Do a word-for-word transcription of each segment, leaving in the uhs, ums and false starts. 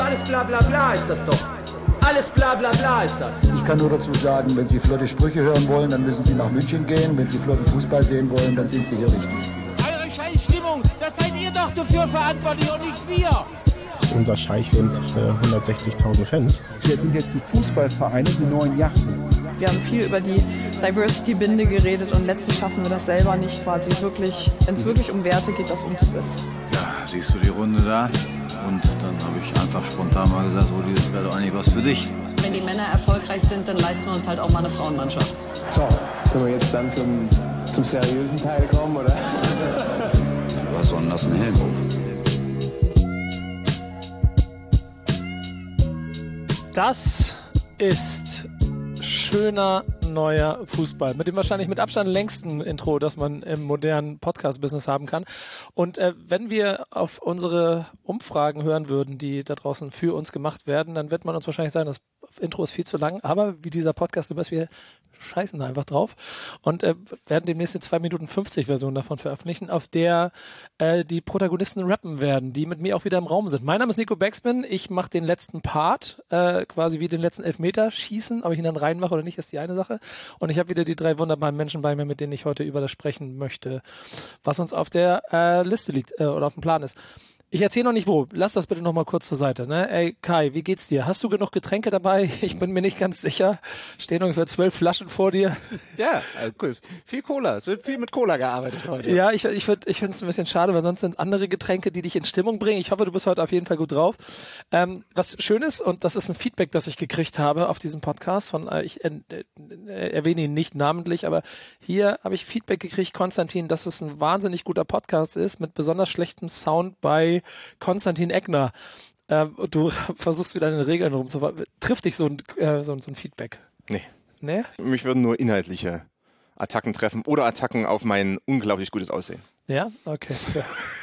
alles bla bla bla ist das doch. Alles bla bla bla ist das. Ich kann nur dazu sagen, wenn Sie flotte Sprüche hören wollen, dann müssen Sie nach München gehen. Wenn Sie flotten Fußball sehen wollen, dann sind Sie hier richtig. Eure Scheißstimmung, das seid ihr doch dafür verantwortlich und nicht wir. Unser Scheich sind äh, hundertsechzigtausend Fans. Jetzt sind jetzt die Fußballvereine die neuen Yachten. Wir haben viel über die Diversity-Binde geredet und letztlich schaffen wir das selber nicht quasi wirklich, wenn es wirklich um Werte geht, das umzusetzen. Ja, siehst du die Runde da? Und dann habe ich einfach spontan mal gesagt, Rudi, das wäre doch eigentlich was für dich. Wenn die Männer erfolgreich sind, dann leisten wir uns halt auch mal eine Frauenmannschaft. So, können wir jetzt dann zum, zum seriösen Teil kommen, oder? Was soll denn das denn hin? Das ist schöner neuer Fußball. Mit dem wahrscheinlich mit Abstand längsten Intro, das man im modernen Podcast-Business haben kann. Und äh, wenn wir auf unsere Umfragen hören würden, die da draußen für uns gemacht werden, dann wird man uns wahrscheinlich sagen, das Intro ist viel zu lang. Aber wie dieser Podcast, du weißt, wir scheißen da einfach drauf und äh, werden demnächst eine zwei Minuten fünfzig Version davon veröffentlichen, auf der äh, die Protagonisten rappen werden, die mit mir auch wieder im Raum sind. Mein Name ist Nico Backspin, ich mache den letzten Part, äh, quasi wie den letzten Elfmeter schießen, ob ich ihn dann reinmache oder nicht, ist die eine Sache. Und ich habe wieder die drei wunderbaren Menschen bei mir, mit denen ich heute über das sprechen möchte, was uns auf der äh, Liste liegt äh, oder auf dem Plan ist. Ich erzähle noch nicht wo. Lass das bitte noch mal kurz zur Seite. Ne? Ey, Kai, wie geht's dir? Hast du genug Getränke dabei? Ich bin mir nicht ganz sicher. Stehen ungefähr zwölf Flaschen vor dir. Ja, cool. Viel Cola. Es wird viel mit Cola gearbeitet heute. Ja, ich, ich, find, ich finde es ein bisschen schade, weil sonst sind andere Getränke, die dich in Stimmung bringen. Ich hoffe, du bist heute auf jeden Fall gut drauf. Ähm, was schön ist, und das ist ein Feedback, das ich gekriegt habe auf diesem Podcast, von äh, ich äh, äh, erwähne ihn nicht namentlich, aber hier habe ich Feedback gekriegt, Konstantin, dass es ein wahnsinnig guter Podcast ist, mit besonders schlechtem Sound bei Konstantin Eckner. Ähm, du versuchst wieder an den Regeln rumzufahren. Trifft dich so ein, äh, so, so ein Feedback? Nee. Nee? Mich würden nur inhaltliche Attacken treffen oder Attacken auf mein unglaublich gutes Aussehen. Ja? Okay. Ja.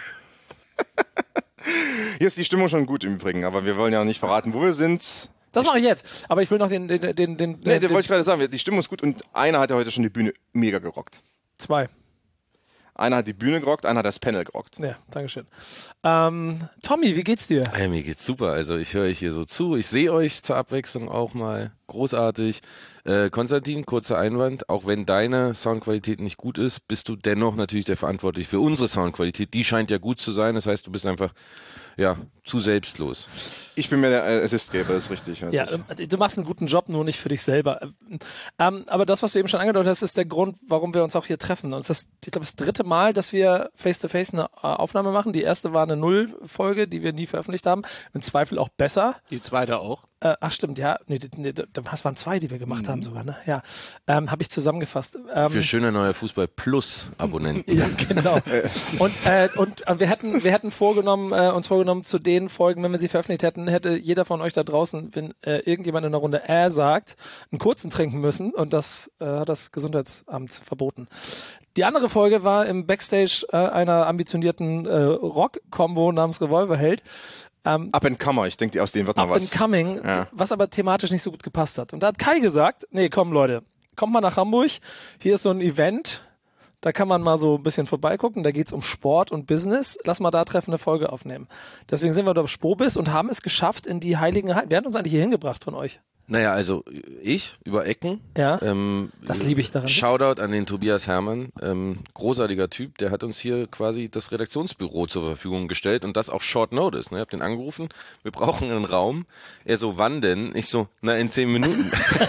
Hier ist die Stimmung schon gut im Übrigen, aber wir wollen ja noch nicht verraten, wo wir sind. Das mache ich jetzt. Aber ich will noch den... den, den, den nee, den wollte ich gerade sagen. Die Stimmung ist gut und einer hat ja heute schon die Bühne mega gerockt. Zwei. Einer hat die Bühne gerockt, einer hat das Panel gerockt. Ja, dankeschön. Ähm, Tommy, wie geht's dir? Hey, mir geht's super. Also ich höre euch hier so zu. Ich sehe euch zur Abwechslung auch mal. Großartig. Äh, Konstantin, kurzer Einwand. Auch wenn deine Soundqualität nicht gut ist, bist du dennoch natürlich der Verantwortliche für unsere Soundqualität. Die scheint ja gut zu sein. Das heißt, du bist einfach ja zu selbstlos. Ich bin mir der äh, Assistgeber, ist richtig. Ja, ich. Du machst einen guten Job, nur nicht für dich selber. Ähm, aber das, was du eben schon angedeutet hast, ist der Grund, warum wir uns auch hier treffen. Und das ist, ich glaube, das dritte Mal, dass wir face-to-face eine äh, Aufnahme machen. Die erste war eine Null-Folge, die wir nie veröffentlicht haben. Im Zweifel auch besser. Die zweite auch. Äh, ach stimmt, ja. Nee, nee, das waren zwei, die wir gemacht mhm. haben sogar. Ne? Ja, ähm, habe ich zusammengefasst. Ähm, für schöner neuer Fußball plus Abonnenten. Ja, genau. und äh, und äh, wir hätten wir hätten vorgenommen äh, uns vorgenommen zu den Folgen, wenn wir sie veröffentlicht hätten, hätte jeder von euch da draußen, wenn äh, irgendjemand in der Runde äh sagt, einen kurzen trinken müssen und das äh, hat das Gesundheitsamt verboten. Die andere Folge war im Backstage äh, einer ambitionierten äh, Rock-Kombo namens Revolverheld. Ähm, Up and Comer, ich denke, aus denen wird noch was. Up and Coming, ja. Was aber thematisch nicht so gut gepasst hat. Und da hat Kai gesagt, nee, komm Leute, kommt mal nach Hamburg, hier ist so ein Event, da kann man mal so ein bisschen vorbeigucken, da geht's um Sport und Business, lass mal da treffen, eine Folge aufnehmen. Deswegen sind wir da auf Spobis und haben es geschafft in die heiligen Hallen. Wer hat uns eigentlich hier hingebracht von euch? Naja, also ich über Ecken. Ja, ähm, das liebe ich daran. Shoutout an den Tobias Herrmann, ähm, großartiger Typ, der hat uns hier quasi das Redaktionsbüro zur Verfügung gestellt und das auch Short Notice. Ne? Ich hab den angerufen, wir brauchen einen Raum. Er so, wann denn? Ich so, na in zehn Minuten.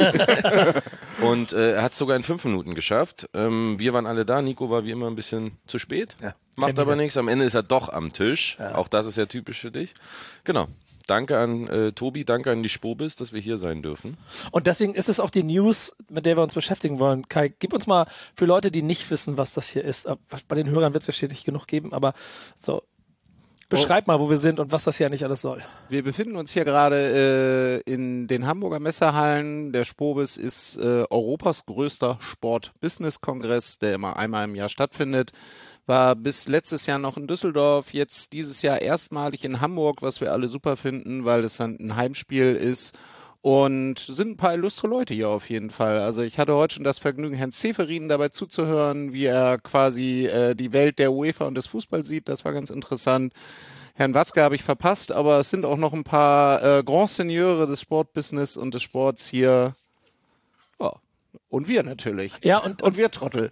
Und äh, er hat es sogar in fünf Minuten geschafft. Ähm, wir waren alle da, Nico war wie immer ein bisschen zu spät. Ja, Macht aber nichts, am Ende ist er doch am Tisch. Ja. Auch das ist ja typisch für dich. Genau. Danke an äh, Tobi, danke an die Spobis, dass wir hier sein dürfen. Und deswegen ist es auch die News, mit der wir uns beschäftigen wollen. Kai, gib uns mal für Leute, die nicht wissen, was das hier ist. Bei den Hörern wird es wahrscheinlich genug geben, aber so, beschreib mal, wo wir sind und was das hier nicht alles soll. Wir befinden uns hier gerade äh, in den Hamburger Messehallen. Der Spobis ist äh, Europas größter Sport-Business-Kongress, der immer einmal im Jahr stattfindet. War bis letztes Jahr noch in Düsseldorf, jetzt dieses Jahr erstmalig in Hamburg, was wir alle super finden, weil es dann ein Heimspiel ist. Und sind ein paar illustre Leute hier auf jeden Fall. Also ich hatte heute schon das Vergnügen, Herrn Zeferin dabei zuzuhören, wie er quasi äh, die Welt der UEFA und des Fußballs sieht. Das war ganz interessant. Herrn Watzke habe ich verpasst, aber es sind auch noch ein paar äh, Grand Seigneurs des Sportbusiness und des Sports hier. Oh. Und wir natürlich. Ja, und, und wir Trottel.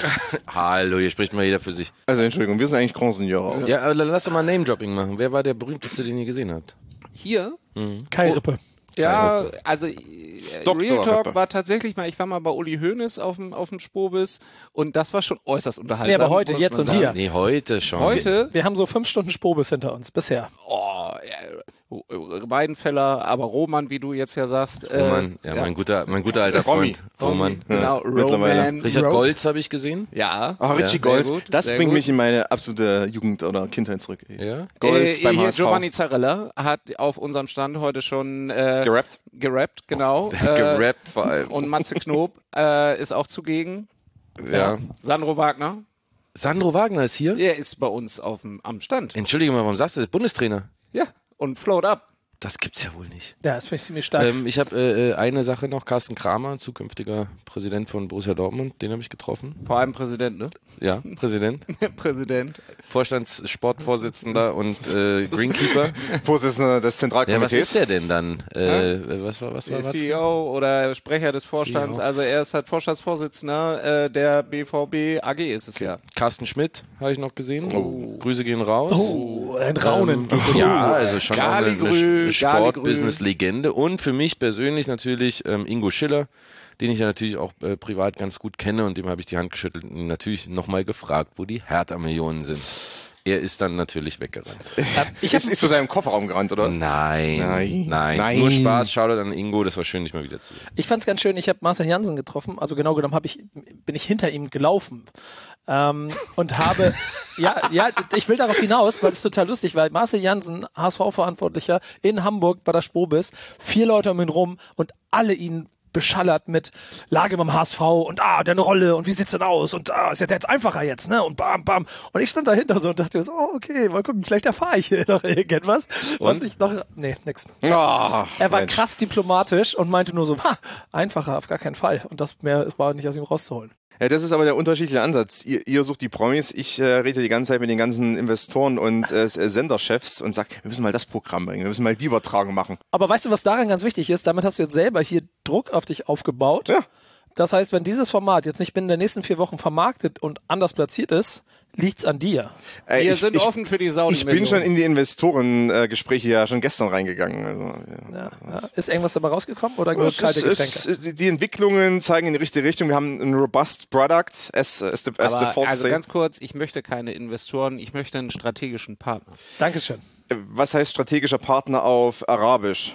Hallo, hier spricht mal jeder für sich. Also Entschuldigung, wir sind eigentlich Grand Seigneurs. Ja, aber dann lass doch mal Name-Dropping machen. Wer war der berühmteste, den ihr gesehen habt? Hier? Mhm. Kai Rippe. Ja, also äh, Real Talk Rippe. war tatsächlich mal, ich war mal bei Uli Hoeneß auf dem auf dem Spobis und das war schon äußerst unterhaltsam. Nee, aber heute, muss jetzt man und hier. sagen. Nee, heute schon. Heute? Wir haben so fünf Stunden Spobis hinter uns, bisher. Oh, ja, Weidenfeller, aber Roman, wie du jetzt ja sagst. Äh, Roman, ja, ja. Mein, guter, mein guter alter Romy. Freund. Roman. Genau, mittlerweile. Roman. Richard Ro- Goltz habe ich gesehen. Ja. Ach, Richie ja, Goltz, sehr gut, das sehr bringt gut. mich in meine absolute Jugend oder Kindheit zurück. Ey. Ja? Goltz äh, beim hier H S V. Giovanni Zarella hat auf unserem Stand heute schon äh, Gerappt? gerappt, genau. äh, Gerappt vor allem. Und Matze Knob äh, ist auch zugegen. Ja. Sandro Wagner, Sandro Wagner ist hier. der ist bei uns auf dem, am Stand. Entschuldige mal, warum sagst du das? Bundestrainer. Ja, und float up. Das gibt's ja wohl nicht. Ja, das finde ich ziemlich stark. Ähm, ich habe äh, eine Sache noch. Carsten Kramer, zukünftiger Präsident von Borussia Dortmund, den habe ich getroffen. Vor allem Präsident, ne? Ja, Präsident. Präsident. Vorstandssportvorsitzender und äh, Greenkeeper. Vorsitzender des Ja, was Zentralkomitees. ist der denn dann? Äh, was war, was war, was? C E O oder Sprecher des Vorstands, C E O. also er ist halt Vorstandsvorsitzender äh, der B V B A G ist es ja. Carsten Schmidt habe ich noch gesehen. Oh. Grüße gehen raus. Oh, ein Raunen. Ähm, ja, also schon auch eine, Galigrü, eine Sport-Business-Legende. Und für mich persönlich natürlich ähm, Ingo Schiller, den ich ja natürlich auch äh, privat ganz gut kenne und dem habe ich die Hand geschüttelt und ihn natürlich nochmal gefragt, wo die Hertha-Millionen sind. Er ist dann natürlich weggerannt. Ich ist, ist zu seinem Kofferraum gerannt, oder? Nein, Nein. nein, Nein. Nur Spaß, Shoutout an Ingo, das war schön, dich mal wieder zu sehen. Ich fand's ganz schön, ich habe Marcel Janssen getroffen, also genau genommen hab ich, bin ich hinter ihm gelaufen ähm, und habe, ja, ja, ich will darauf hinaus, weil es total lustig war, Marcel Janssen, H S V-Verantwortlicher in Hamburg bei der Spobis, vier Leute um ihn rum und alle ihn beschallert mit Lage beim H S V und ah, deine Rolle und wie sieht's denn aus und ah, ist ja jetzt einfacher jetzt, ne? Und bam, bam. Und ich stand dahinter so und dachte mir so, oh, okay, mal gucken, vielleicht erfahre ich hier noch irgendetwas. Was Und? ich noch, nee, nix. Oh, er war Mensch. krass diplomatisch und meinte nur so, ha, einfacher, auf gar keinen Fall. Und das mehr, es war nicht aus ihm rauszuholen. Ja, das ist aber der unterschiedliche Ansatz. Ihr, ihr sucht die Promis, ich äh, rede die ganze Zeit mit den ganzen Investoren und äh, Senderchefs und sag, wir müssen mal das Programm bringen, wir müssen mal die Übertragung machen. Aber weißt du, was daran ganz wichtig ist? Damit hast du jetzt selber hier Druck auf dich aufgebaut. Ja. Das heißt, wenn dieses Format jetzt nicht binnen der nächsten vier Wochen vermarktet und anders platziert ist, liegt's an dir. Äh, Wir ich, sind ich, offen für die Saudi. Ich bin schon in die Investorengespräche ja schon gestern reingegangen. Also, ja. Ja, ja. Ist irgendwas dabei rausgekommen oder nur Es kalte ist, Getränke? es, ist- die Entwicklungen zeigen in die richtige Richtung. Wir haben ein robust Product, as, as the, as the Aber, folks also say. ganz kurz, ich möchte keine Investoren, ich möchte einen strategischen Partner. Dankeschön. Was heißt strategischer Partner auf Arabisch?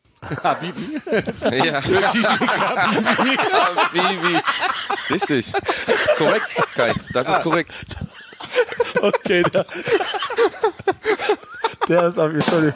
Habibi? Ja. Habibi. Richtig. Korrekt, Kai. Das ist korrekt. Okay, der, der ist auf jeden Fall.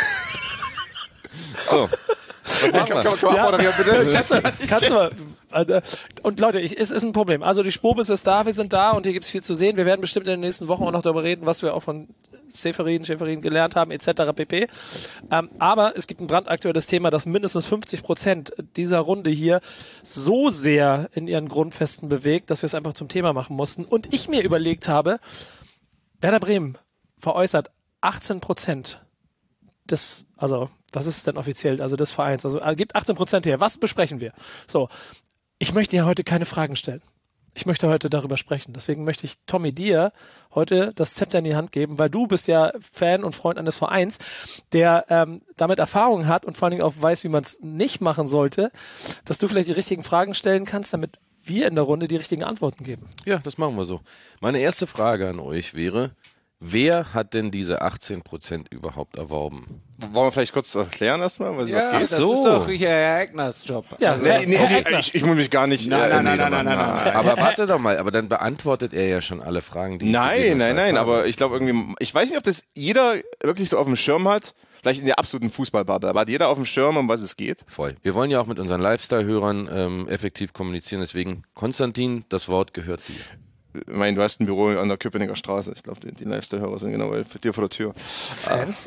So. Was machen Kann, wir? kann, kann man abmoderieren, bitte? Kannst du, kannst du mal. Also, und Leute, ich, es ist ein Problem. Also die Spobis ist da, wir sind da und hier gibt's viel zu sehen. Wir werden bestimmt in den nächsten Wochen auch noch darüber reden, was wir auch von Seferin, Schäferin gelernt haben, et cetera pp. Ähm, aber es gibt ein brandaktuelles Thema, dass mindestens fünfzig Prozent dieser Runde hier so sehr in ihren Grundfesten bewegt, dass wir es einfach zum Thema machen mussten. Und ich mir überlegt habe, Werder Bremen veräußert achtzehn Prozent des, also was ist es denn offiziell, also des Vereins, also äh, gibt achtzehn Prozent her. Was besprechen wir? So, ich möchte ja heute keine Fragen stellen. Ich möchte heute darüber sprechen. Deswegen möchte ich Tommy dir heute das Zepter in die Hand geben, weil du bist ja Fan und Freund eines Vereins, der ähm, damit Erfahrung hat und vor allen Dingen auch weiß, wie man es nicht machen sollte, dass du vielleicht die richtigen Fragen stellen kannst, damit wir in der Runde die richtigen Antworten geben. Ja, das machen wir so. Meine erste Frage an euch wäre, wer hat denn diese achtzehn Prozent überhaupt erworben? Wollen wir vielleicht kurz erklären erstmal? Was Ja, geht? das so. ist doch hier Herr Egners Job. Ja, Also, Nee, nee, Herr nee, Eckner. ich, ich muss mich gar nicht... Nein, nein, nein, nee, nein, nein, nein. Aber warte doch mal, aber dann beantwortet er ja schon alle Fragen, die ich Nein, nein, gegebenenfalls nein, habe. aber ich glaube irgendwie, ich weiß nicht, ob das jeder wirklich so auf dem Schirm hat, vielleicht in der absoluten Fußballbubble, aber hat jeder auf dem Schirm, um was es geht? Voll. Wir wollen ja auch mit unseren Lifestyle-Hörern ähm, effektiv kommunizieren, deswegen, Konstantin, das Wort gehört dir. Ich meine, du hast ein Büro an der Köpenicker Straße. Ich glaube, die, die Lifestyle-Hörer sind genau bei dir vor der Tür. Fancy.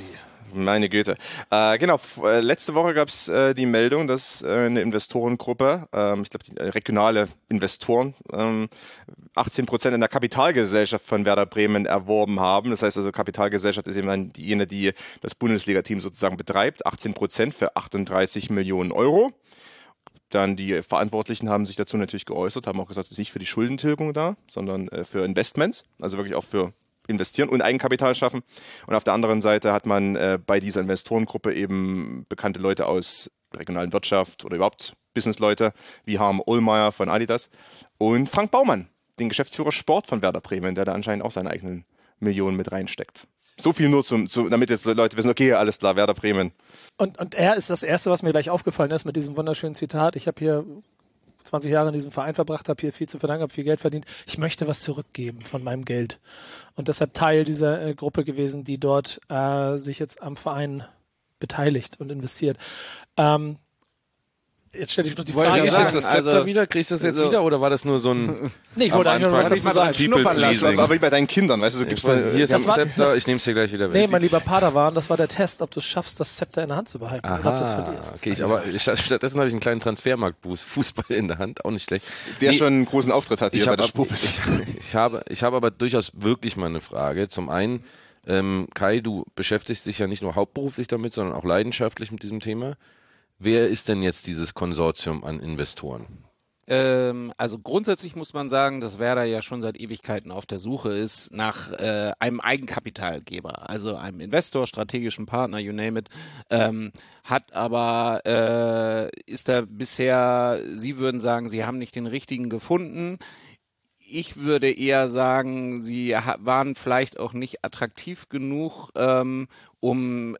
Meine Güte. Äh, genau, f- äh, letzte Woche gab es äh, die Meldung, dass äh, eine Investorengruppe, ähm, ich glaube die äh, regionale Investoren, ähm, achtzehn Prozent in der Kapitalgesellschaft von Werder Bremen erworben haben. Das heißt also, Kapitalgesellschaft ist eben dann diejenige, die das Bundesliga-Team sozusagen betreibt. achtzehn Prozent für achtunddreißig Millionen Euro. Dann die Verantwortlichen haben sich dazu natürlich geäußert, haben auch gesagt, es ist nicht für die Schuldentilgung da, sondern äh, für Investments, also wirklich auch für investieren und Eigenkapital schaffen. Und auf der anderen Seite hat man äh, bei dieser Investorengruppe eben bekannte Leute aus der regionalen Wirtschaft oder überhaupt Businessleute wie Harm Ohlmeier von Adidas und Frank Baumann, den Geschäftsführer Sport von Werder Bremen, der da anscheinend auch seine eigenen Millionen mit reinsteckt. So viel nur, zum, zu, damit jetzt Leute wissen, okay, alles klar, Werder Bremen. Und, und er ist das Erste, was mir gleich aufgefallen ist mit diesem wunderschönen Zitat. Ich habe hier zwanzig Jahre in diesem Verein verbracht, habe hier viel zu verdanken, habe viel Geld verdient. Ich möchte was zurückgeben von meinem Geld. Und deshalb Teil dieser äh, Gruppe gewesen, die dort äh, sich jetzt am Verein beteiligt und investiert. Ähm, Jetzt stelle ich noch die Wollte Frage. ich jetzt das Zepter also- wieder? Kriegst du das jetzt also- wieder? Oder war das nur so ein... Nee, ich wollte am eigentlich nur was Anfang dazu Mal sagen. dran schnuppern lassen, People-pleasing. aber wie bei deinen Kindern, weißt du, du gibst Hier mal, ist Das das war- Zepter, das- ich nehme es dir gleich wieder Nee, weg. mein lieber Padawan, das war der Test, ob du es schaffst, das Zepter in der Hand zu behalten oder ob du es Aha, verlierst. okay, ich, aber statt- stattdessen habe ich einen kleinen Transfermarktboost, Fußball in der Hand, auch nicht schlecht. der Nee, schon einen großen Auftritt hat hier ich bei habe der Spubis. ich, ich habe, ich habe aber durchaus wirklich mal eine Frage. Zum einen, ähm, Kai, du beschäftigst dich ja nicht nur hauptberuflich damit, sondern auch leidenschaftlich mit diesem Thema. Wer ist denn jetzt dieses Konsortium an Investoren? Ähm, also grundsätzlich muss man sagen, dass Werder ja schon seit Ewigkeiten auf der Suche ist nach äh, einem Eigenkapitalgeber, also einem Investor, strategischen Partner, you name it, ähm, hat aber, äh, ist da bisher, Sie würden sagen, Sie haben nicht den richtigen gefunden. Ich würde eher sagen, sie ha- waren vielleicht auch nicht attraktiv genug, ähm, um,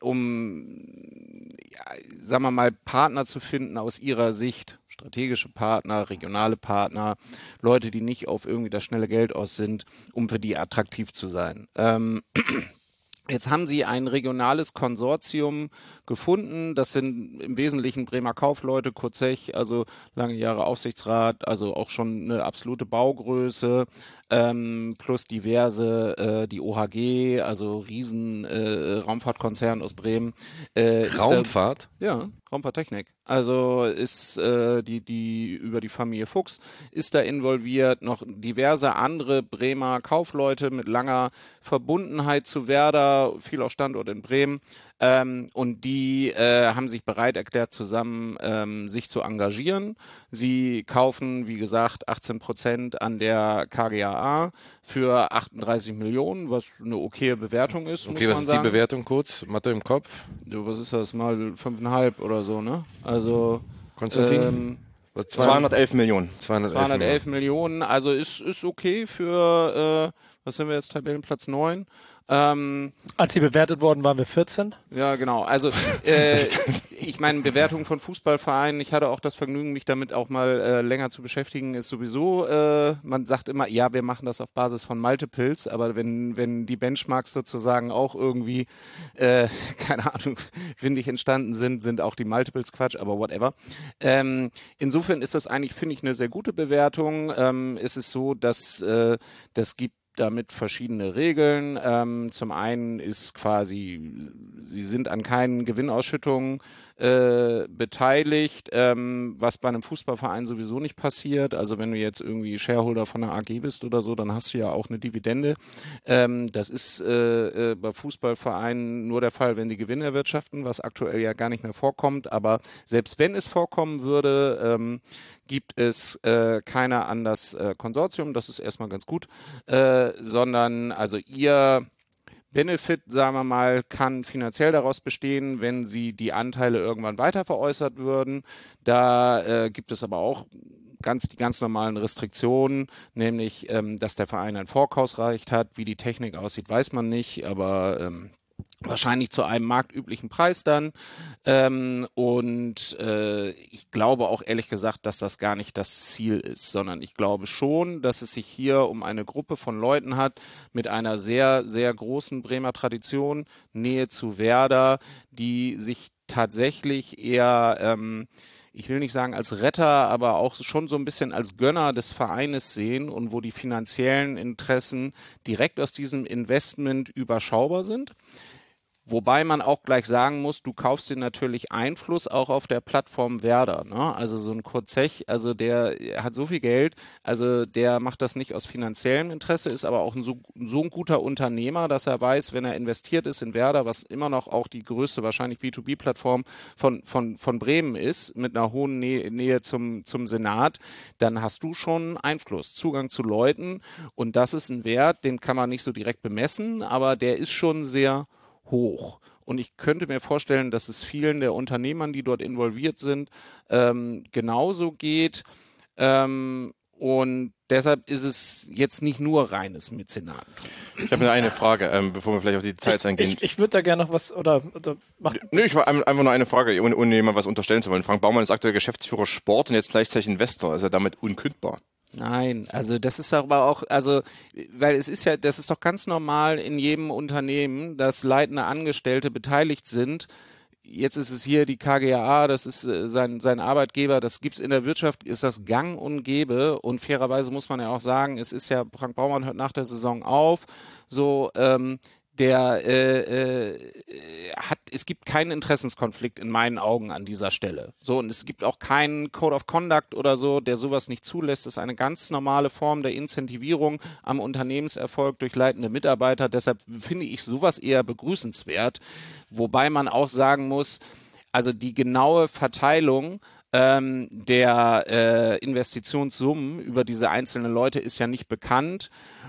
um ja, sagen wir mal, Partner zu finden aus ihrer Sicht. Strategische Partner, regionale Partner, Leute, die nicht auf irgendwie das schnelle Geld aus sind, um für die attraktiv zu sein. Ähm, Jetzt haben sie ein regionales Konsortium gefunden. Das sind im Wesentlichen Bremer Kaufleute, Kurzech, also lange Jahre Aufsichtsrat, also auch schon eine absolute Baugröße, ähm, plus diverse, äh, die O H G, also riesen äh, Raumfahrtkonzern aus Bremen. Äh, ist Raumfahrt? Da, ja, Raumfahrttechnik. Also ist äh, die, die über die Familie Fuchs ist da involviert, noch diverse andere Bremer Kaufleute mit langer Verbundenheit zu Werder, viel auch Standort in Bremen. Ähm, und die äh, haben sich bereit erklärt, zusammen ähm, sich zu engagieren. Sie kaufen, wie gesagt, achtzehn Prozent an der K G A A für achtunddreißig Millionen, was eine okaye Bewertung ist, Okay, muss was man ist sagen. die Bewertung kurz? Mathe im Kopf? Ja, was ist das, mal fünfeinhalb oder so, ne? Also Konstantin? Ähm, Was, zweihundertelf Millionen. zweihundertelf zweihundertelf Millionen, also ist, ist okay für, äh, was sind wir jetzt, Tabellenplatz neun. Ähm, Als sie bewertet worden, waren wir vierzehn. ja, genau. Also äh, ich meine, Bewertung von Fußballvereinen, ich hatte auch das Vergnügen, mich damit auch mal äh, länger zu beschäftigen, ist sowieso, äh, man sagt immer, ja, wir machen das auf Basis von Multiples, aber wenn, wenn die Benchmarks sozusagen auch irgendwie, äh, keine Ahnung, windig entstanden sind, sind auch die Multiples Quatsch, aber whatever. Ähm, insofern ist das eigentlich, finde ich, eine sehr gute Bewertung. Ähm, es ist so, dass äh, das gibt damit verschiedene Regeln. Ähm, zum einen ist quasi, sie sind an keinen Gewinnausschüttungen äh, beteiligt, ähm, was bei einem Fußballverein sowieso nicht passiert. Also wenn du jetzt irgendwie Shareholder von einer A G bist oder so, dann hast du ja auch eine Dividende. Ähm, das ist äh, äh, bei Fußballvereinen nur der Fall, wenn die Gewinne erwirtschaften, was aktuell ja gar nicht mehr vorkommt. Aber selbst wenn es vorkommen würde, ähm, gibt es äh, keiner an das äh, Konsortium, das ist erstmal ganz gut, äh, sondern also ihr Benefit, sagen wir mal, kann finanziell daraus bestehen, wenn sie die Anteile irgendwann weiter veräußert würden. Da äh, gibt es aber auch ganz die ganz normalen Restriktionen, nämlich, ähm, dass der Verein ein Vorkaufsrecht hat. Wie die Technik aussieht, weiß man nicht, aber ähm, wahrscheinlich zu einem marktüblichen Preis dann. Ähm, und äh, ich glaube auch ehrlich gesagt, dass das gar nicht das Ziel ist, sondern ich glaube schon, dass es sich hier um eine Gruppe von Leuten hat mit einer sehr, sehr großen Bremer Tradition, Nähe zu Werder, die sich tatsächlich eher ähm, ich will nicht sagen als Retter, aber auch schon so ein bisschen als Gönner des Vereines sehen und wo die finanziellen Interessen direkt aus diesem Investment überschaubar sind. Wobei man auch gleich sagen muss, du kaufst dir natürlich Einfluss auch auf der Plattform Werder. Ne? Also so ein Kurt Zech, also der hat so viel Geld, also der macht das nicht aus finanziellem Interesse, ist aber auch ein so, so ein guter Unternehmer, dass er weiß, wenn er investiert ist in Werder, was immer noch auch die größte wahrscheinlich B zwei B-Plattform von, von, von Bremen ist, mit einer hohen Nähe, Nähe zum, zum Senat, dann hast du schon Einfluss, Zugang zu Leuten und das ist ein Wert, den kann man nicht so direkt bemessen, aber der ist schon sehr hoch. Und ich könnte mir vorstellen, dass es vielen der Unternehmern, die dort involviert sind, ähm, genauso geht. Ähm, und deshalb ist es jetzt nicht nur reines Mäzenatentum. Ich habe nur eine Frage, ähm, bevor wir vielleicht auf die Details eingehen. Ich, ich würde da gerne noch was, oder, oder mach. Nö, ich war einfach nur eine Frage, ohne, ohne jemand was unterstellen zu wollen. Frank Baumann ist aktuell Geschäftsführer Sport und jetzt gleichzeitig Investor. Ist er damit unkündbar? Nein, also das ist aber auch, also, weil es ist ja, das ist doch ganz normal in jedem Unternehmen, dass leitende Angestellte beteiligt sind. Jetzt ist es hier die K G A, das ist äh, sein, sein Arbeitgeber, das gibt's in der Wirtschaft, ist das gang und gäbe und fairerweise muss man ja auch sagen, es ist ja, Frank Baumann hört nach der Saison auf, so, ähm, der äh, äh, hat, es gibt keinen Interessenskonflikt in meinen Augen an dieser Stelle. So, und es gibt auch keinen Code of Conduct oder so, der sowas nicht zulässt. Das ist eine ganz normale Form der Incentivierung am Unternehmenserfolg durch leitende Mitarbeiter. Deshalb finde ich sowas eher begrüßenswert. Wobei man auch sagen muss, also die genaue Verteilung ähm, der äh, Investitionssummen über diese einzelnen Leute ist ja nicht bekannt.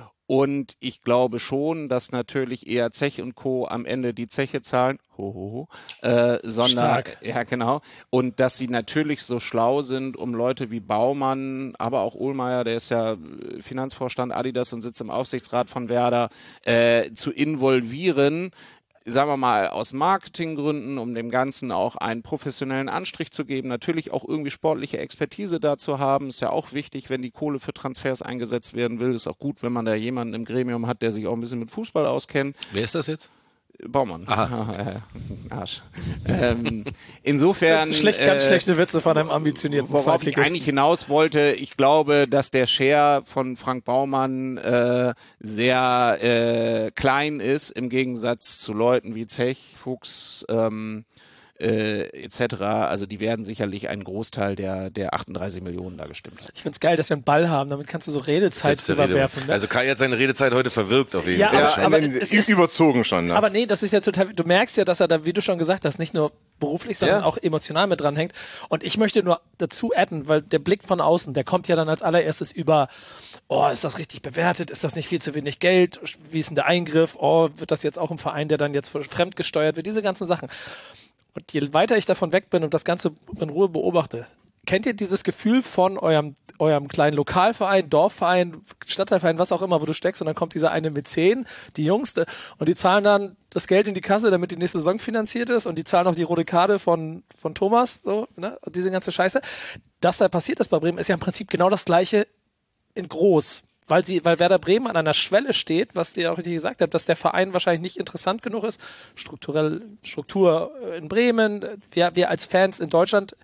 Und ich glaube schon, dass natürlich eher Zech und Co. am Ende die Zeche zahlen, ho, ho, ho, äh, sondern, Stark. ja genau, und dass sie natürlich so schlau sind, um Leute wie Baumann, aber auch Ohlmeier, der ist ja Finanzvorstand Adidas und sitzt im Aufsichtsrat von Werder, äh, zu involvieren, sagen wir mal, aus Marketinggründen, um dem Ganzen auch einen professionellen Anstrich zu geben, natürlich auch irgendwie sportliche Expertise dazu haben, ist ja auch wichtig, wenn die Kohle für Transfers eingesetzt werden will, ist auch gut, wenn man da jemanden im Gremium hat, der sich auch ein bisschen mit Fußball auskennt. Wer ist das jetzt? Baumann. Aha. Arsch. ähm, insofern... Schlecht, ganz äh, schlechte Witze von einem ambitionierten Worauf ich Zweitligisten. eigentlich hinaus wollte, ich glaube, dass der Share von Frank Baumann äh, sehr äh, klein ist, im Gegensatz zu Leuten wie Zech, Fuchs, ähm, äh, et cetera. Also die werden sicherlich einen Großteil der, der achtunddreißig Millionen da gestimmt haben. Ich find's geil, dass wir einen Ball haben, damit kannst du so Redezeit überwerfen. Ne? Also Kai hat seine Redezeit heute verwirkt auf jeden Ja, Fall. aber, Ja, aber aber es ist, überzogen schon. Ne? aber nee, das ist ja total, du merkst ja, dass er da, wie du schon gesagt hast, nicht nur beruflich, sondern Ja. auch emotional mit dranhängt. Und ich möchte nur dazu adden, weil der Blick von außen, der kommt ja dann als allererstes über, oh, ist das richtig bewertet? Ist das nicht viel zu wenig Geld? Wie ist denn der Eingriff? Oh, wird das jetzt auch im Verein, der dann jetzt fremdgesteuert wird? Diese ganzen Sachen. Und je weiter ich davon weg bin und das Ganze in Ruhe beobachte, kennt ihr dieses Gefühl von eurem, eurem kleinen Lokalverein, Dorfverein, Stadtteilverein, was auch immer, wo du steckst und dann kommt dieser eine Mäzen, die Jüngste, und die zahlen dann das Geld in die Kasse, damit die nächste Saison finanziert ist und die zahlen auch die rote Karte von, von Thomas, so, ne, und diese ganze Scheiße. Dass da passiert ist bei Bremen, ist ja im Prinzip genau das Gleiche in groß. Weil sie, weil Werder Bremen an einer Schwelle steht, was ihr auch richtig gesagt habt, dass der Verein wahrscheinlich nicht interessant genug ist. Strukturell, Struktur in Bremen. Wir, wir als Fans in Deutschland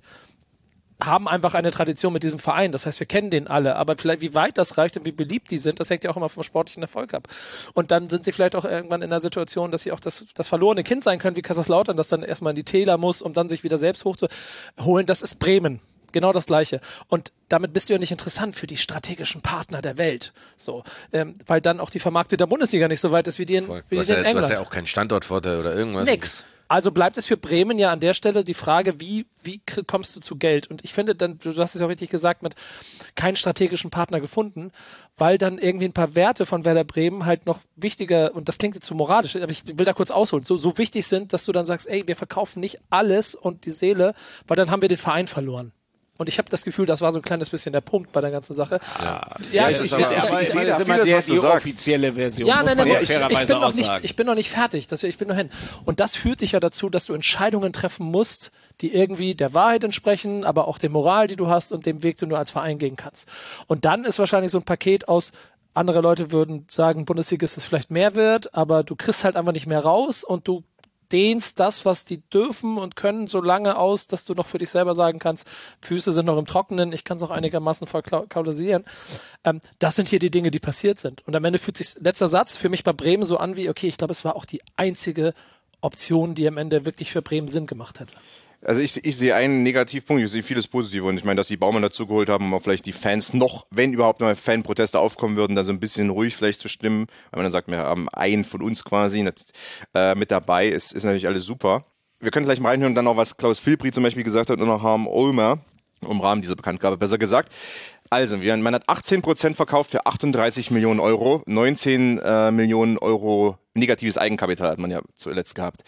haben einfach eine Tradition mit diesem Verein. Das heißt, wir kennen den alle. Aber vielleicht, wie weit das reicht und wie beliebt die sind, das hängt ja auch immer vom sportlichen Erfolg ab. Und dann sind sie vielleicht auch irgendwann in der Situation, dass sie auch das, das verlorene Kind sein können, wie Kaiserslautern, das dann erstmal in die Täler muss, um dann sich wieder selbst hochzuholen. Das ist Bremen. Genau das Gleiche. Und damit bist du ja nicht interessant für die strategischen Partner der Welt. So, ähm, weil dann auch die Vermarktung der Bundesliga nicht so weit ist wie die in, wie Du die hast in ja, England. du hast ja auch keinen Standortvorteil oder irgendwas. Nix. Also bleibt es für Bremen ja an der Stelle die Frage, wie, wie k- kommst du zu Geld? Und ich finde dann, du hast es ja auch richtig gesagt, mit keinen strategischen Partner gefunden, weil dann irgendwie ein paar Werte von Werder Bremen halt noch wichtiger, und das klingt jetzt so moralisch, aber ich will da kurz ausholen, so, so wichtig sind, dass du dann sagst, ey, wir verkaufen nicht alles und die Seele, weil dann haben wir den Verein verloren. Und ich habe das Gefühl, das war so ein kleines bisschen der Punkt bei der ganzen Sache. Ja, ja, ich, ich, ich, ich, ich, ich, aber ich, ich sehe da das immer vieles, der, was du die sagst. offizielle Version, ja, muss nein, man nein, ja ich, ich, fairerweise bin noch auch nicht, sagen. ich bin noch nicht fertig, das, ich bin noch hin. Und das führt dich ja dazu, dass du Entscheidungen treffen musst, die irgendwie der Wahrheit entsprechen, aber auch der Moral, die du hast und dem Weg, den du als Verein gehen kannst. Und dann ist wahrscheinlich so ein Paket aus, andere Leute würden sagen, Bundesliga ist es vielleicht mehr wert, aber du kriegst halt einfach nicht mehr raus und du dehnst das, was die dürfen und können, so lange aus, dass du noch für dich selber sagen kannst, Füße sind noch im Trockenen, ich kann es auch einigermaßen verklausulieren. Ähm, das sind hier die Dinge, die passiert sind. Und am Ende fühlt sich letzter Satz für mich bei Bremen so an wie, okay, ich glaube, es war auch die einzige Option, die am Ende wirklich für Bremen Sinn gemacht hätte? Also ich, ich sehe einen Negativpunkt, ich sehe vieles Positive und ich meine, dass die Baumann dazu geholt haben, um vielleicht die Fans noch, wenn überhaupt noch Fanproteste aufkommen würden, da so ein bisschen ruhig vielleicht zu stimmen, weil man dann sagt, wir haben einen von uns quasi nicht, äh, mit dabei, ist, ist natürlich alles super. Wir können gleich mal reinhören, dann noch was Klaus Filbri zum Beispiel gesagt hat und noch Harm Ulmer im Rahmen dieser Bekanntgabe besser gesagt. Also, wir, man hat achtzehn Prozent verkauft für achtunddreißig Millionen Euro, neunzehn äh, Millionen Euro negatives Eigenkapital hat man ja zuletzt gehabt.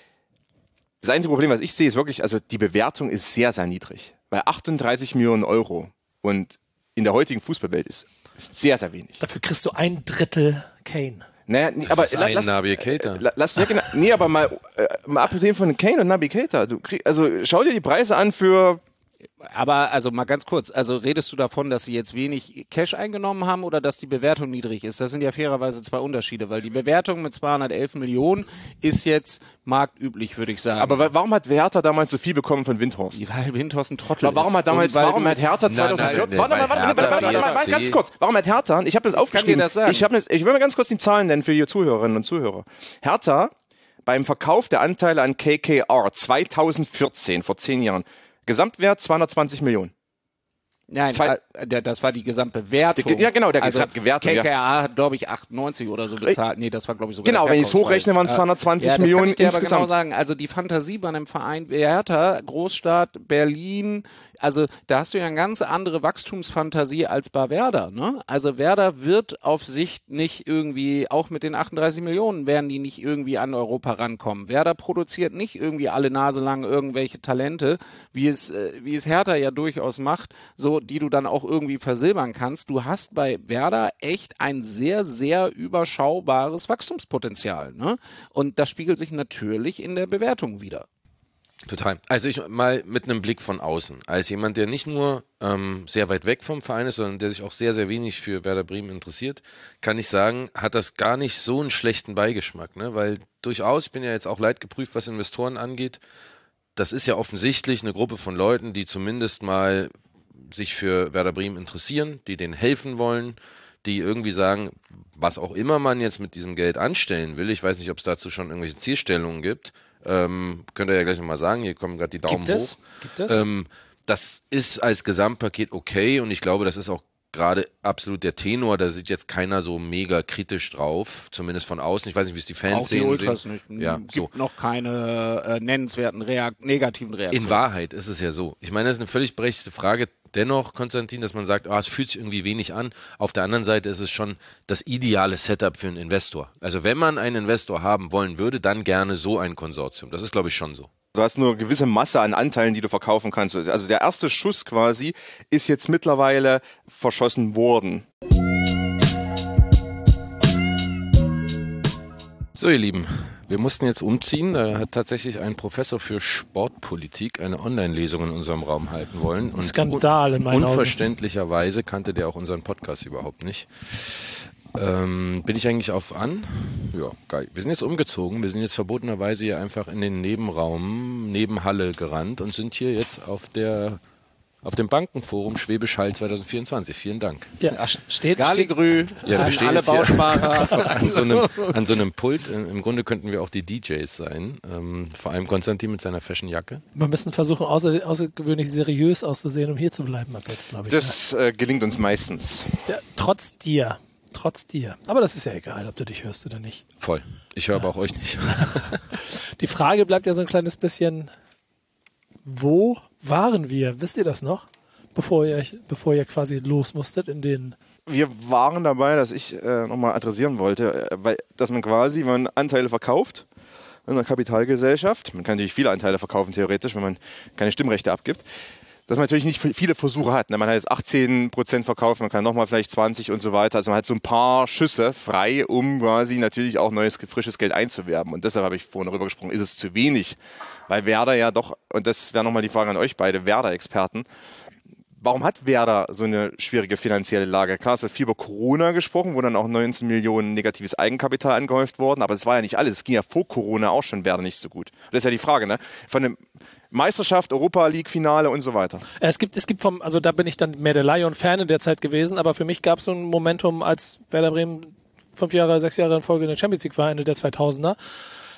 Das einzige Problem, was ich sehe, ist wirklich, also die Bewertung ist sehr, sehr niedrig. Bei achtunddreißig Millionen Euro und in der heutigen Fußballwelt ist, ist sehr, sehr wenig. Dafür kriegst du ein Drittel Kane. Naja, das aber ist la, ein lass, Naby Keita. Äh, lass, ja, genau, nee, aber mal, äh, mal abgesehen von Kane und Naby Keita, du krieg, also schau dir die Preise an für... Aber also mal ganz kurz, also redest du davon, dass sie jetzt wenig Cash eingenommen haben oder dass die Bewertung niedrig ist? Das sind ja fairerweise zwei Unterschiede, weil die Bewertung mit zweihundertelf Millionen ist jetzt marktüblich, würde ich sagen. Aber wa- warum hat Hertha damals so viel bekommen von Windhorst? Weil Windhorst ein Trottel aber warum ist. hat damals, warum hat Hertha zweitausendvierzehn... Warte mal, warte mal, warte mal, warte mal, ganz kurz. Warum hat Hertha, ich habe das aufgeschrieben, das sagen. ich, hab das, ich will mal ganz kurz die Zahlen nennen für die Zuhörerinnen und Zuhörer. Hertha beim Verkauf der Anteile an K K R zweitausendvierzehn, vor zehn Jahren, Gesamtwert zweihundertzwanzig Millionen. Nein, Zwei, äh, der, das war die Gesamtbewertung. Die, ja, genau, der also Gesamtbewertung. K K R hat, glaube ich, achtundneunzig oder so bezahlt. Nee, das war, glaube ich, sogar Genau, der wenn ich es hochrechne, waren es zweihundertzwanzig ja, Millionen das kann ich dir insgesamt. Aber genau sagen, also die Fantasie bei einem Verein wie Hertha, Großstadt, Berlin, also da hast du ja eine ganz andere Wachstumsfantasie als bei Werder. Ne? Also Werder wird auf Sicht nicht irgendwie, auch mit den achtunddreißig Millionen werden die nicht irgendwie an Europa rankommen. Werder produziert nicht irgendwie alle Nase lang irgendwelche Talente, wie es, äh, wie es Hertha ja durchaus macht, so die du dann auch irgendwie versilbern kannst. Du hast bei Werder echt ein sehr, sehr überschaubares Wachstumspotenzial. Ne? Und das spiegelt sich natürlich in der Bewertung wieder. Total. Also ich mal mit einem Blick von außen, als jemand, der nicht nur ähm, sehr weit weg vom Verein ist, sondern der sich auch sehr, sehr wenig für Werder Bremen interessiert, kann ich sagen, hat das gar nicht so einen schlechten Beigeschmack, ne? Weil durchaus, ich bin ja jetzt auch leidgeprüft, was Investoren angeht, das ist ja offensichtlich eine Gruppe von Leuten, die zumindest mal sich für Werder Bremen interessieren, die denen helfen wollen, die irgendwie sagen, was auch immer man jetzt mit diesem Geld anstellen will, ich weiß nicht, ob es dazu schon irgendwelche Zielstellungen gibt, Ähm, könnt ihr ja gleich nochmal sagen, hier kommen gerade die Daumen Gibt es? hoch. Gibt es? Ähm, das ist als Gesamtpaket okay und ich glaube, das ist auch gerade absolut der Tenor, da sieht jetzt keiner so mega kritisch drauf, zumindest von außen. Ich weiß nicht, wie es die Fans auch sehen. die Ultras sehen. nicht. Ja, gibt so. noch keine äh, nennenswerten Reak- negativen Reaktionen. In Wahrheit ist es ja so. Ich meine, das ist eine völlig berechtigte Frage. Dennoch, Konstantin, dass man sagt, oh, es fühlt sich irgendwie wenig an. Auf der anderen Seite ist es schon das ideale Setup für einen Investor. Also wenn man einen Investor haben wollen würde, dann gerne so ein Konsortium. Das ist, glaube ich, schon so. Du hast nur eine gewisse Masse an Anteilen, die du verkaufen kannst. Also der erste Schuss quasi ist jetzt mittlerweile verschossen worden. So, ihr Lieben, wir mussten jetzt umziehen. Da hat tatsächlich ein Professor für Sportpolitik eine Online-Lesung in unserem Raum halten wollen. Und Skandal in meinen Augen. Unverständlicherweise kannte der auch unseren Podcast überhaupt nicht. Ähm, bin ich eigentlich auf an? Ja, geil. Wir sind jetzt umgezogen. Wir sind jetzt verbotenerweise hier einfach in den Nebenraum, Nebenhalle gerannt und sind hier jetzt auf der auf dem Bankenforum Schwäbisch Hall zwanzig vierundzwanzig. Vielen Dank. Ja, steht Galligrü, ja, wir stehen alle jetzt hier Bausparer. an, so einem, an so einem Pult. Im Grunde könnten wir auch die D Js sein. Ähm, vor allem Konstantin mit seiner Fashion-Jacke. Wir müssen versuchen, außer, außergewöhnlich seriös auszusehen, um hier zu bleiben ab jetzt, glaube ich. Das äh, gelingt uns meistens. Ja, trotz dir. Trotz dir. Aber das ist ja egal, ob du dich hörst oder nicht. Voll. Ich höre ja. aber auch euch nicht. Die Frage bleibt ja so ein kleines bisschen, wo waren wir? Wisst ihr das noch? Bevor ihr, bevor ihr quasi los musstet in den... Wir waren dabei, dass ich äh, nochmal adressieren wollte, äh, weil, dass man quasi, wenn man Anteile verkauft in einer Kapitalgesellschaft, man kann natürlich viele Anteile verkaufen theoretisch, wenn man keine Stimmrechte abgibt, dass man natürlich nicht viele Versuche hat. Man hat jetzt achtzehn Prozent verkauft, man kann nochmal vielleicht zwanzig und so weiter. Also man hat so ein paar Schüsse frei, um quasi natürlich auch neues, frisches Geld einzuwerben. Und deshalb habe ich vorhin darüber gesprochen, ist es zu wenig? Weil Werder ja doch, und das wäre nochmal die Frage an euch beide, Werder-Experten, warum hat Werder so eine schwierige finanzielle Lage? Klar, es wird viel über Corona gesprochen, wo dann auch neunzehn Millionen negatives Eigenkapital angehäuft wurden, aber das war ja nicht alles. Es ging ja vor Corona auch schon Werder nicht so gut. Das ist ja die Frage, ne? Von dem Meisterschaft, Europa League Finale und so weiter. Es gibt, es gibt vom, also da bin ich dann mehr der Lion-Fan in der Zeit gewesen, aber für mich gab es so ein Momentum, als Werder Bremen fünf Jahre, sechs Jahre in Folge in der Champions League war, Ende der zweitausender.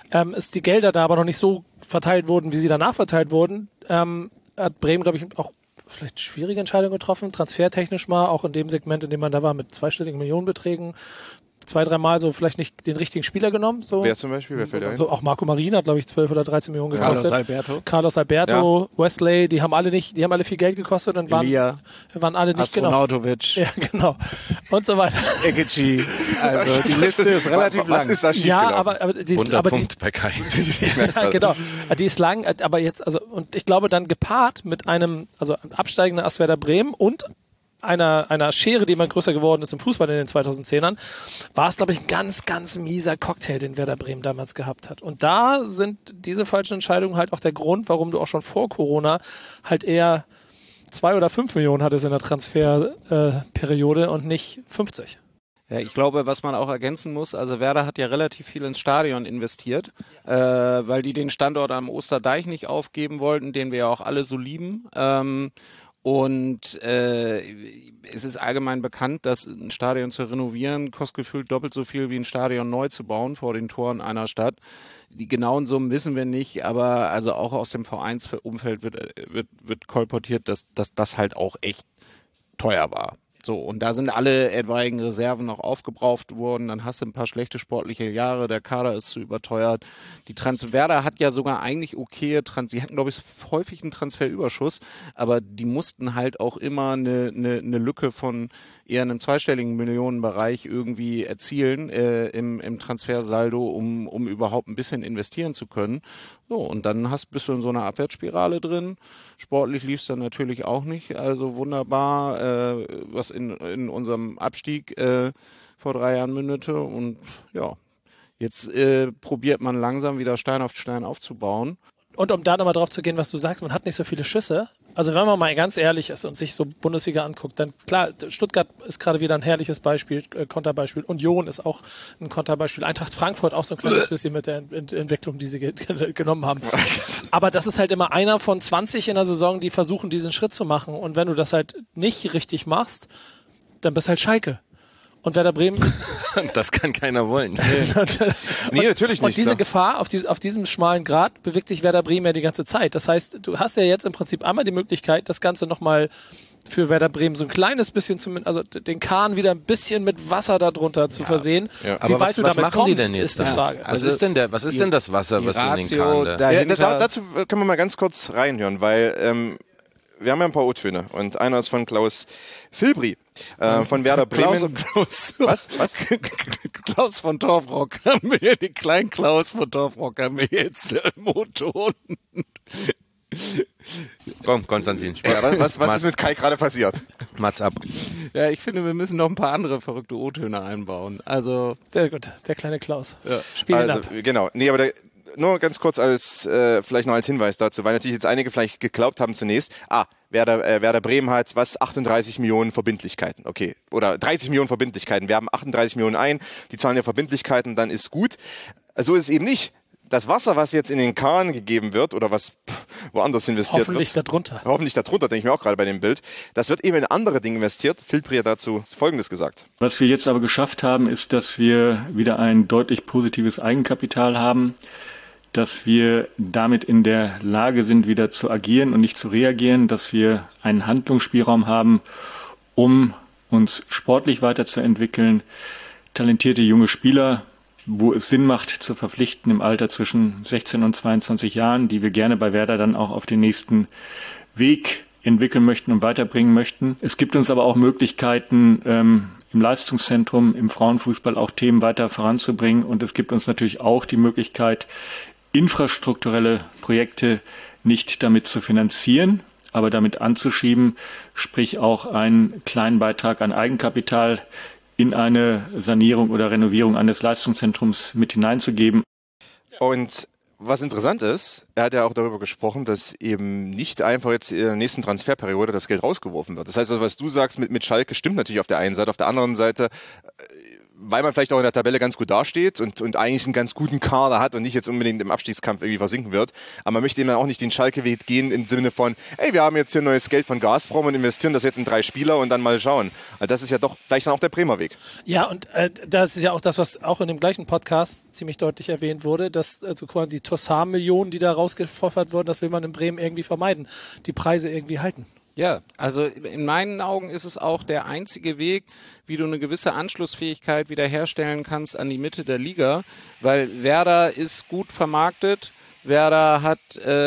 ähm, ist die Gelder da aber noch nicht so verteilt wurden, wie sie danach verteilt wurden, ähm, hat Bremen, glaube ich, auch vielleicht schwierige Entscheidungen getroffen, transfertechnisch mal, auch in dem Segment, in dem man da war, mit zweistelligen Millionenbeträgen. Zwei, dreimal so vielleicht nicht den richtigen Spieler genommen. So. Wer zum Beispiel? Wer fällt ein? So auch Marco Marin hat, glaube ich, zwölf oder dreizehn Millionen gekostet. Carlos Alberto. Carlos Alberto, ja. Wesley, die haben alle nicht, die haben alle viel Geld gekostet und waren, Elia, waren alle nicht genau. Astronautovic. Ja, genau. Und so weiter. Ekici. Also die Liste ist relativ lang. Was ist da Ja, aber, aber die ist, aber die, bei Kai. ja, genau. Die ist lang, aber jetzt, also, und ich glaube dann gepaart mit einem, also absteigender Ass Werder Bremen und einer, einer Schere, die immer größer geworden ist im Fußball in den zweitausendzehnern, war es, glaube ich, ein ganz, ganz mieser Cocktail, den Werder Bremen damals gehabt hat. Und da sind diese falschen Entscheidungen halt auch der Grund, warum du auch schon vor Corona halt eher zwei oder fünf Millionen hattest in der Transferperiode äh, und nicht fünfzig. Ja, ich glaube, was man auch ergänzen muss, also Werder hat ja relativ viel ins Stadion investiert, äh, weil die den Standort am Osterdeich nicht aufgeben wollten, den wir ja auch alle so lieben. Ähm, Und äh, es ist allgemein bekannt, dass ein Stadion zu renovieren kostet gefühlt doppelt so viel wie ein Stadion neu zu bauen vor den Toren einer Stadt. Die genauen Summen wissen wir nicht, aber also auch aus dem Vereinsumfeld wird, wird, wird kolportiert, dass, dass das halt auch echt teuer war. So, und da sind alle etwaigen Reserven noch aufgebraucht worden, dann hast du ein paar schlechte sportliche Jahre, der Kader ist zu überteuert. Die Trans Werder hat ja sogar eigentlich okay, Trans sie hatten, glaube ich, häufig einen Transferüberschuss, aber die mussten halt auch immer eine, eine, eine Lücke von eher einem zweistelligen Millionenbereich irgendwie erzielen äh, im, im Transfersaldo, um, um überhaupt ein bisschen investieren zu können. So, und dann hast, bist du in so einer Abwärtsspirale drin. Sportlich lief es dann natürlich auch nicht, also wunderbar, äh, was in, in unserem Abstieg äh, vor drei Jahren mündete. Und ja, jetzt äh, probiert man langsam wieder Stein auf Stein aufzubauen. Und um da nochmal drauf zu gehen, was du sagst, man hat nicht so viele Schüsse. Also wenn man mal ganz ehrlich ist und sich so Bundesliga anguckt, dann klar, Stuttgart ist gerade wieder ein herrliches Beispiel, äh, Konterbeispiel. Union ist auch ein Konterbeispiel. Eintracht Frankfurt auch so ein kleines bisschen mit der Ent- Entwicklung, die sie ge- genommen haben. Aber das ist halt immer einer von zwanzig in der Saison, die versuchen, diesen Schritt zu machen. Und wenn du das halt nicht richtig machst, dann bist halt Schalke. Und Werder Bremen... Das kann keiner wollen. Nee, und, nee natürlich nicht. Und diese ne? Gefahr, auf, dieses, auf diesem schmalen Grat bewegt sich Werder Bremen ja die ganze Zeit. Das heißt, du hast ja jetzt im Prinzip einmal die Möglichkeit, das Ganze nochmal für Werder Bremen so ein kleines bisschen, zumindest, also den Kahn wieder ein bisschen mit Wasser darunter zu ja, versehen. Ja. Wie Aber weit was, du was damit machen kommst, die denn jetzt ist die Frage. Also was ist denn der, was ist denn das Wasser, was in den Kahn da? Ja, da, dazu können wir mal ganz kurz reinhören, weil ähm, wir haben ja ein paar O-Töne und einer ist von Klaus Filbri äh, von Werder Bremen. Klaus und Klaus. Was? Was? Klaus von Torfrock haben wir, den kleinen Klaus von Torfrock haben wir jetzt im O-Ton. Komm, Konstantin. Ja, was was, was ist mit Kai gerade passiert? Mats ab. Ja, ich finde, wir müssen noch ein paar andere verrückte O-Töne einbauen. Also sehr gut, der kleine Klaus. Ja. Spielen also, ab. Genau. Nee, aber der, nur ganz kurz als äh, vielleicht noch als Hinweis dazu, weil natürlich jetzt einige vielleicht geglaubt haben zunächst, ah, Werder, äh, Werder Bremen hat was, achtunddreißig Millionen Verbindlichkeiten, okay, oder dreißig Millionen Verbindlichkeiten, wir haben achtunddreißig Millionen ein, die zahlen ja Verbindlichkeiten, dann ist gut. So ist es eben nicht. Das Wasser, was jetzt in den Kahn gegeben wird oder was woanders investiert hoffentlich wird. Hoffentlich darunter. Hoffentlich darunter, denke ich mir auch gerade bei dem Bild. Das wird eben in andere Dinge investiert. Filbri hat dazu Folgendes gesagt. Was wir jetzt aber geschafft haben, ist, dass wir wieder ein deutlich positives Eigenkapital haben, dass wir damit in der Lage sind, wieder zu agieren und nicht zu reagieren, dass wir einen Handlungsspielraum haben, um uns sportlich weiterzuentwickeln, talentierte junge Spieler, wo es Sinn macht, zu verpflichten im Alter zwischen sechzehn und zweiundzwanzig Jahren, die wir gerne bei Werder dann auch auf den nächsten Weg entwickeln möchten und weiterbringen möchten. Es gibt uns aber auch Möglichkeiten, ähm, im Leistungszentrum, im Frauenfußball auch Themen weiter voranzubringen. Und es gibt uns natürlich auch die Möglichkeit, infrastrukturelle Projekte nicht damit zu finanzieren, aber damit anzuschieben, sprich auch einen kleinen Beitrag an Eigenkapital in eine Sanierung oder Renovierung eines Leistungszentrums mit hineinzugeben. Und was interessant ist, er hat ja auch darüber gesprochen, dass eben nicht einfach jetzt in der nächsten Transferperiode das Geld rausgeworfen wird. Das heißt, also, was du sagst mit, mit Schalke stimmt natürlich auf der einen Seite, auf der anderen Seite weil man vielleicht auch in der Tabelle ganz gut dasteht und, und eigentlich einen ganz guten Kader hat und nicht jetzt unbedingt im Abstiegskampf irgendwie versinken wird. Aber man möchte eben auch nicht den Schalke-Weg gehen im Sinne von, ey, wir haben jetzt hier neues Geld von Gazprom und investieren das jetzt in drei Spieler und dann mal schauen. Also das ist ja doch vielleicht dann auch der Bremer Weg. Ja, und äh, das ist ja auch das, was auch in dem gleichen Podcast ziemlich deutlich erwähnt wurde, dass also quasi die Tossar-Millionen, die da rausgepfeffert wurden, das will man in Bremen irgendwie vermeiden. Die Preise irgendwie halten. Ja, also in meinen Augen ist es auch der einzige Weg, wie du eine gewisse Anschlussfähigkeit wiederherstellen kannst an die Mitte der Liga, weil Werder ist gut vermarktet. Werder hat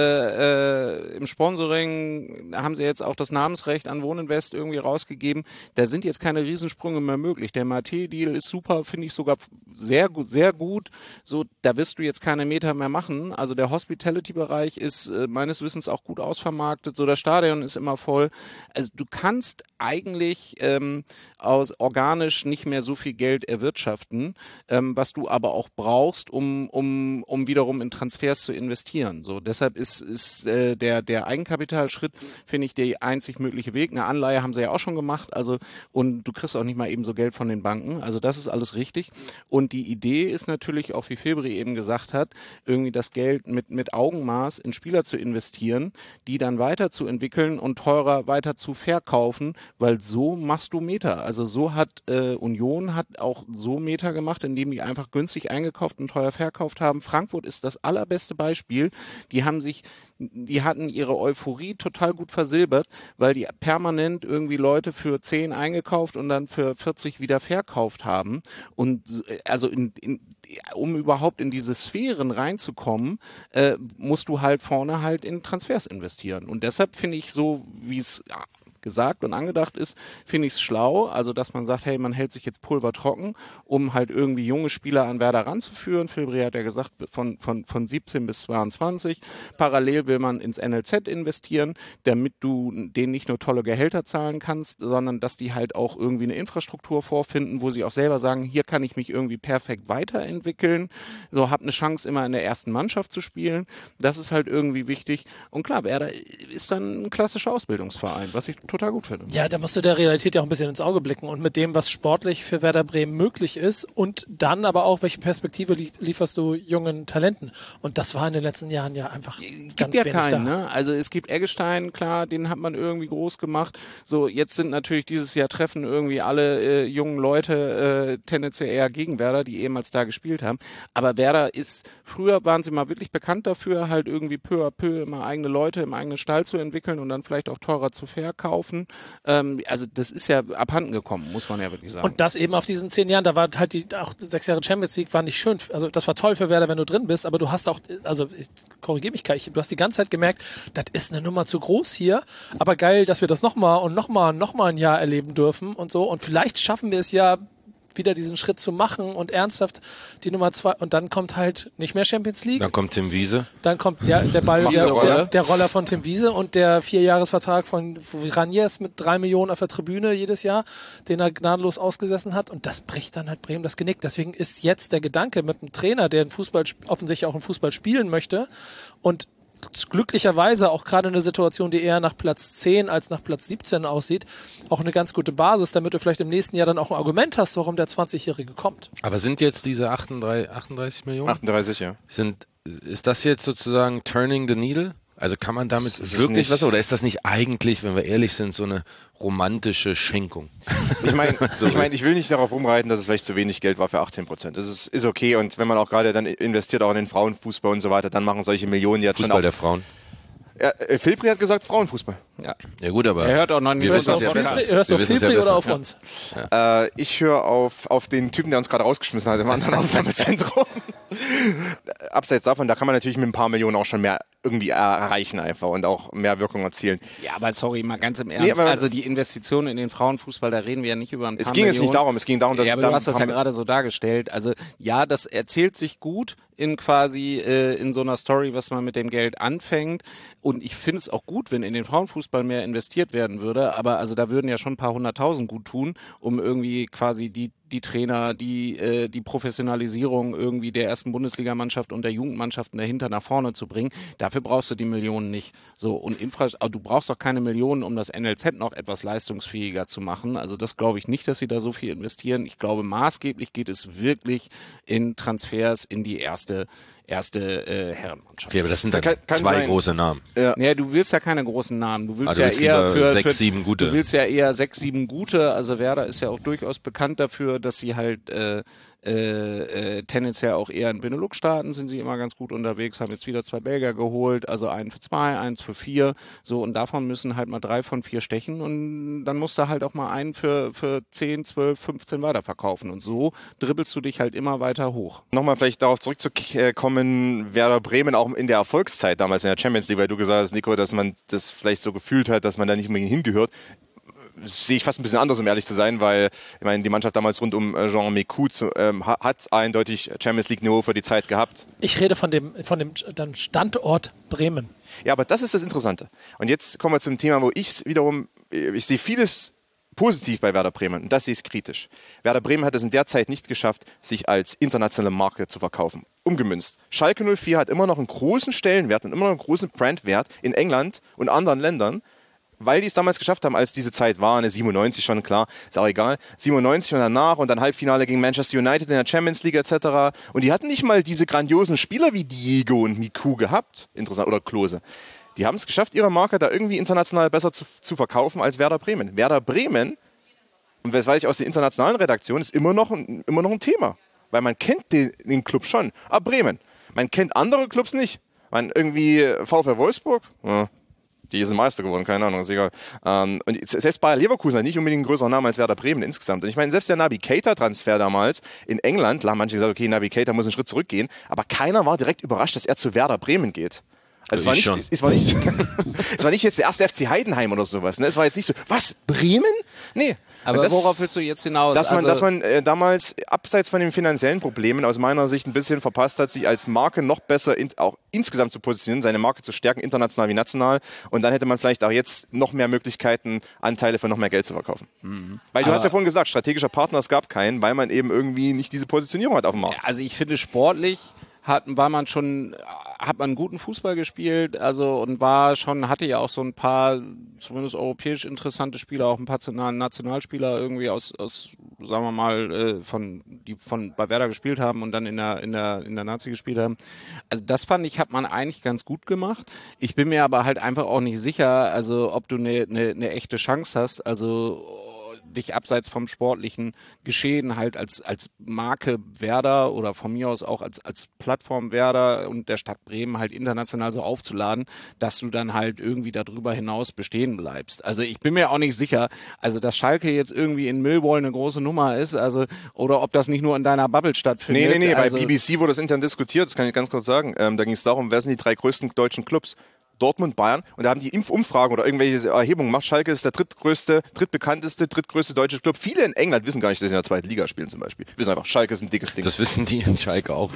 äh, äh, im Sponsoring, haben sie jetzt auch das Namensrecht an Wohninvest irgendwie rausgegeben. Da sind jetzt keine Riesensprünge mehr möglich. Der Mate-Deal ist super, finde ich sogar sehr, sehr gut. So, da wirst du jetzt keine Meter mehr machen. Also der Hospitality-Bereich ist äh, meines Wissens auch gut ausvermarktet. So, das Stadion ist immer voll. Also du kannst eigentlich ähm, aus organisch nicht mehr so viel Geld erwirtschaften, ähm, was du aber auch brauchst, um, um, um wiederum in Transfers zu investieren. So, deshalb ist, ist äh, der, der Eigenkapitalschritt, finde ich, der einzig mögliche Weg. Eine Anleihe haben sie ja auch schon gemacht, also und du kriegst auch nicht mal eben so Geld von den Banken. Also das ist alles richtig. Und die Idee ist natürlich auch, wie Febri eben gesagt hat, irgendwie das Geld mit, mit Augenmaß in Spieler zu investieren, die dann weiterzuentwickeln und teurer weiter zu verkaufen, weil so machst du Meter. Also so hat äh, Union hat auch so Meter gemacht, indem die einfach günstig eingekauft und teuer verkauft haben. Frankfurt ist das allerbeste Beispiel. Die haben sich, die hatten ihre Euphorie total gut versilbert, weil die permanent irgendwie Leute für zehn eingekauft und dann für vierzig wieder verkauft haben. Und also in, in um überhaupt in diese Sphären reinzukommen, äh, musst du halt vorne halt in Transfers investieren. Und deshalb finde ich so, wie es ja, gesagt und angedacht ist, finde ich es schlau, also dass man sagt, hey, man hält sich jetzt Pulver trocken, um halt irgendwie junge Spieler an Werder ranzuführen. Febri hat ja gesagt, von, von, von siebzehn bis zweiundzwanzig. Parallel will man ins N L Z investieren, damit du denen nicht nur tolle Gehälter zahlen kannst, sondern dass die halt auch irgendwie eine Infrastruktur vorfinden, wo sie auch selber sagen, hier kann ich mich irgendwie perfekt weiterentwickeln, so habe eine Chance, immer in der ersten Mannschaft zu spielen. Das ist halt irgendwie wichtig. Und klar, Werder ist dann ein klassischer Ausbildungsverein, was ich total gut finde. Ja, da musst du der Realität ja auch ein bisschen ins Auge blicken und mit dem, was sportlich für Werder Bremen möglich ist und dann aber auch, welche Perspektive li- lieferst du jungen Talenten? Und das war in den letzten Jahren ja einfach gibt ganz ja wenig keinen, da. Ne? Also es gibt Eggestein, klar, den hat man irgendwie groß gemacht. So, jetzt sind natürlich dieses Jahr Treffen irgendwie alle äh, jungen Leute äh, tendenziell eher gegen Werder, die ehemals da gespielt haben. Aber Werder ist, früher waren sie mal wirklich bekannt dafür, halt irgendwie peu à peu immer eigene Leute im eigenen Stall zu entwickeln und dann vielleicht auch teurer zu verkaufen. Ähm, also das ist ja abhanden gekommen, muss man ja wirklich sagen. Und das eben auf diesen zehn Jahren, da war halt die auch sechs Jahre Champions League, war nicht schön, also das war toll für Werder, wenn du drin bist, aber du hast auch, also ich korrigiere mich, Kai, du hast die ganze Zeit gemerkt, das ist eine Nummer zu groß hier, aber geil, dass wir das nochmal und nochmal und nochmal ein Jahr erleben dürfen und so und vielleicht schaffen wir es ja wieder diesen Schritt zu machen und ernsthaft die Nummer zwei und dann kommt halt nicht mehr Champions League. Dann kommt Tim Wiese. Dann kommt der, der Ball, der, der, der Roller von Tim Wiese und der Vierjahresvertrag von Raniers mit drei Millionen auf der Tribüne jedes Jahr, den er gnadenlos ausgesessen hat und das bricht dann halt Bremen das Genick. Deswegen ist jetzt der Gedanke mit einem Trainer, der einen Fußball, offensichtlich auch einen Fußball spielen möchte und glücklicherweise auch gerade eine Situation, die eher nach Platz zehn als nach Platz siebzehn aussieht, auch eine ganz gute Basis, damit du vielleicht im nächsten Jahr dann auch ein Argument hast, warum der zwanzigjährige kommt. Aber sind jetzt diese achtunddreißig, achtunddreißig Millionen? achtunddreißig, ja. Sind, ist das jetzt sozusagen turning the needle? Also kann man damit wirklich was, oder ist das nicht eigentlich, wenn wir ehrlich sind, so eine romantische Schenkung? Ich meine, so. ich, mein, ich will nicht darauf rumreiten, dass es vielleicht zu wenig Geld war für achtzehn Prozent. Das ist, ist okay und wenn man auch gerade dann investiert auch in den Frauenfußball und so weiter, dann machen solche Millionen jetzt Fußball schon auch... der Frauen? Ja, äh, Filbri hat gesagt Frauenfußball. Ja, ja gut, aber er hört auch noch nicht. Hörst du auf, ja hörst du auf Filbri oder auf uns? Ja. Äh, ich höre auf, auf den Typen, der uns gerade rausgeschmissen hat im anderen Aufnahmezentrum. Abseits davon, da kann man natürlich mit ein paar Millionen auch schon mehr irgendwie erreichen einfach und auch mehr Wirkung erzielen. Ja, aber sorry, mal ganz im Ernst. Nee, also die Investitionen in den Frauenfußball, da reden wir ja nicht über ein paar Es ging Millionen. jetzt nicht darum, es ging darum, dass... Ja, aber du hast das ja gerade so dargestellt. Also ja, das erzählt sich gut in quasi äh, in so einer Story, was man mit dem Geld anfängt. Und ich finde es auch gut, wenn in den Frauenfußball mehr investiert werden würde. Aber also da würden ja schon ein paar hunderttausend gut tun, um irgendwie quasi die die Trainer, die, äh, die Professionalisierung irgendwie der ersten Bundesligamannschaft und der Jugendmannschaften dahinter nach vorne zu bringen. Dafür brauchst du die Millionen nicht. So, und Infra- du brauchst auch keine Millionen, um das N L Z noch etwas leistungsfähiger zu machen. Also das glaube ich nicht, dass sie da so viel investieren. Ich glaube, maßgeblich geht es wirklich in Transfers in die erste erste äh, Herrenmannschaft. Okay, aber das sind dann kann, kann zwei sein. große Namen. Ja. ja, du willst ja keine großen Namen. Du willst, also ja willst eher für sechs, für, sieben gute. Du willst ja eher sechs, sieben gute. Also Werder ist ja auch durchaus bekannt dafür, dass sie halt äh, äh, äh, tendenziell auch eher in Benelux-Staaten sind sie immer ganz gut unterwegs, haben jetzt wieder zwei Belgier geholt, also einen für zwei, eins für vier, so, und davon müssen halt mal drei von vier stechen und dann musst du halt auch mal einen für, für zehn, zwölf, fünfzehn weiterverkaufen und so dribbelst du dich halt immer weiter hoch. Nochmal vielleicht darauf zurückzukommen, Werder Bremen auch in der Erfolgszeit damals in der Champions League, weil du gesagt hast, Nico, dass man das vielleicht so gefühlt hat, dass man da nicht unbedingt hingehört. Sehe ich fast ein bisschen anders, um ehrlich zu sein, weil ich meine, die Mannschaft damals rund um Jean Mécout zu, ähm, hat eindeutig Champions League Niveau für die Zeit gehabt. Ich rede von dem, von dem dann Standort Bremen. Ja, aber das ist das Interessante. Und jetzt kommen wir zum Thema, wo ich wiederum, ich sehe vieles positiv bei Werder Bremen und das sehe ich kritisch. Werder Bremen hat es in der Zeit nicht geschafft, sich als internationale Marke zu verkaufen. Umgemünzt. Schalke null vier hat immer noch einen großen Stellenwert und immer noch einen großen Brandwert in England und anderen Ländern, weil die es damals geschafft haben, als diese Zeit war, eine siebenundneunzig schon, klar, ist auch egal, siebenundneunzig und danach und dann Halbfinale gegen Manchester United in der Champions League et cetera. Und die hatten nicht mal diese grandiosen Spieler wie Diego und Miku gehabt, interessant, oder Klose. Die haben es geschafft, ihre Marke da irgendwie international besser zu, zu verkaufen als Werder Bremen. Werder Bremen, und das weiß ich aus der internationalen Redaktion, ist immer noch ein, immer noch ein Thema. Weil man kennt den, den Club schon, aber Bremen, man kennt andere Clubs nicht. Man irgendwie VfL Wolfsburg, ja, die sind Meister geworden, keine Ahnung, ist egal. Ähm, und selbst Bayer Leverkusen hat nicht unbedingt einen größeren Namen als Werder Bremen insgesamt. Und ich meine, selbst der Naby Keita-Transfer damals in England, da haben manche gesagt, okay, Naby Keita muss einen Schritt zurückgehen, aber keiner war direkt überrascht, dass er zu Werder Bremen geht. Also es, war nicht, es, war nicht, es war nicht jetzt der erste F C Heidenheim oder sowas. Ne? Es war jetzt nicht so, was, Bremen? Nee. Aber das, worauf willst du jetzt hinaus? Dass man, also, dass man äh, damals, abseits von den finanziellen Problemen, aus meiner Sicht ein bisschen verpasst hat, sich als Marke noch besser in, auch insgesamt zu positionieren, seine Marke zu stärken, international wie national. Und dann hätte man vielleicht auch jetzt noch mehr Möglichkeiten, Anteile für noch mehr Geld zu verkaufen. Mhm. Weil du Aber hast ja vorhin gesagt, strategischer Partner, es gab keinen, weil man eben irgendwie nicht diese Positionierung hat auf dem Markt. Also ich finde, sportlich hat, war man schon, hat man guten Fußball gespielt, also und war schon, hatte ja auch so ein paar, zumindest europäisch interessante Spieler, auch ein paar Nationalspieler irgendwie aus, aus sagen wir mal, äh, von, die von bei Werder gespielt haben und dann in der, in der, in der Nazi gespielt haben. Also das fand ich, hat man eigentlich ganz gut gemacht. Ich bin mir aber halt einfach auch nicht sicher, also ob du eine, eine, eine echte Chance hast, also dich abseits vom sportlichen Geschehen halt als, als Marke Werder oder von mir aus auch als, als Plattform Werder und der Stadt Bremen halt international so aufzuladen, dass du dann halt irgendwie darüber hinaus bestehen bleibst. Also ich bin mir auch nicht sicher, also dass Schalke jetzt irgendwie in Millwall eine große Nummer ist, also oder ob das nicht nur in deiner Bubble stattfindet. Nee, nee, nee, also, bei B B C wurde das intern diskutiert, das kann ich ganz kurz sagen. Ähm, da ging es darum, wer sind die drei größten deutschen Clubs? Dortmund, Bayern, und da haben die Impfumfragen oder irgendwelche Erhebungen gemacht. Schalke ist der drittgrößte, drittbekannteste, drittgrößte deutsche Club. Viele in England wissen gar nicht, dass sie in der zweiten Liga spielen zum Beispiel. Wissen einfach, Schalke ist ein dickes Ding. Das wissen die in Schalke auch.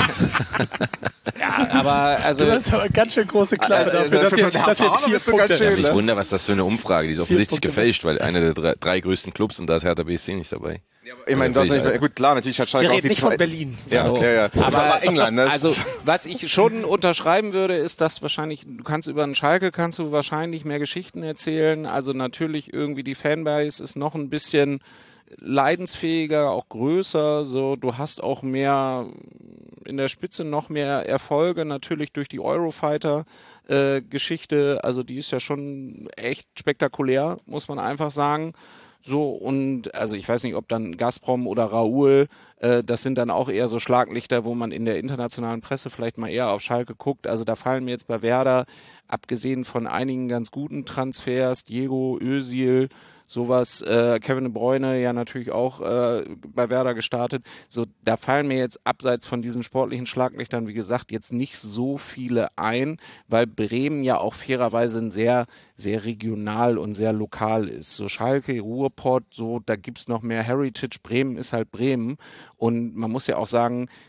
Ja, aber also... Du hast aber eine ganz schön große Klappe also, dafür, dass ihr, der dass ihr Erfahrung vier bist du ganz Punkte... schön, Ich ne? wundere, was das für eine Umfrage, die ist offensichtlich Punkte. gefälscht, weil einer der drei, drei größten Clubs und da ist Hertha B S C nicht dabei. Ich meine, das Also, nicht, gut, klar, natürlich hat Schalke Wir auch reden die nicht zwei... von Berlin. Ja, So. okay, ja. Das Aber war England, ne? Also, was ich schon unterschreiben würde, ist, dass wahrscheinlich, du kannst über einen Schalke, kannst du wahrscheinlich mehr Geschichten erzählen. Also natürlich irgendwie die Fanbase ist noch ein bisschen leidensfähiger, auch größer, so, du hast auch mehr, in der Spitze noch mehr Erfolge, natürlich durch die Eurofighter äh, Geschichte, also die ist ja schon echt spektakulär, muss man einfach sagen. So, und also ich weiß nicht, ob dann Gazprom oder Raoul, äh, das sind dann auch eher so Schlaglichter, wo man in der internationalen Presse vielleicht mal eher auf Schalke guckt. Also da fallen mir jetzt bei Werder, abgesehen von einigen ganz guten Transfers, Diego, Özil, sowas, äh, Kevin De Bruyne ja natürlich auch äh, bei Werder gestartet. So, da fallen mir jetzt abseits von diesen sportlichen Schlaglichtern, wie gesagt, jetzt nicht so viele ein, weil Bremen ja auch fairerweise ein sehr, sehr regional und sehr lokal ist. So Schalke, Ruhrpott, so, da gibt's noch mehr Heritage. Bremen ist halt Bremen. Und man muss ja auch sagen,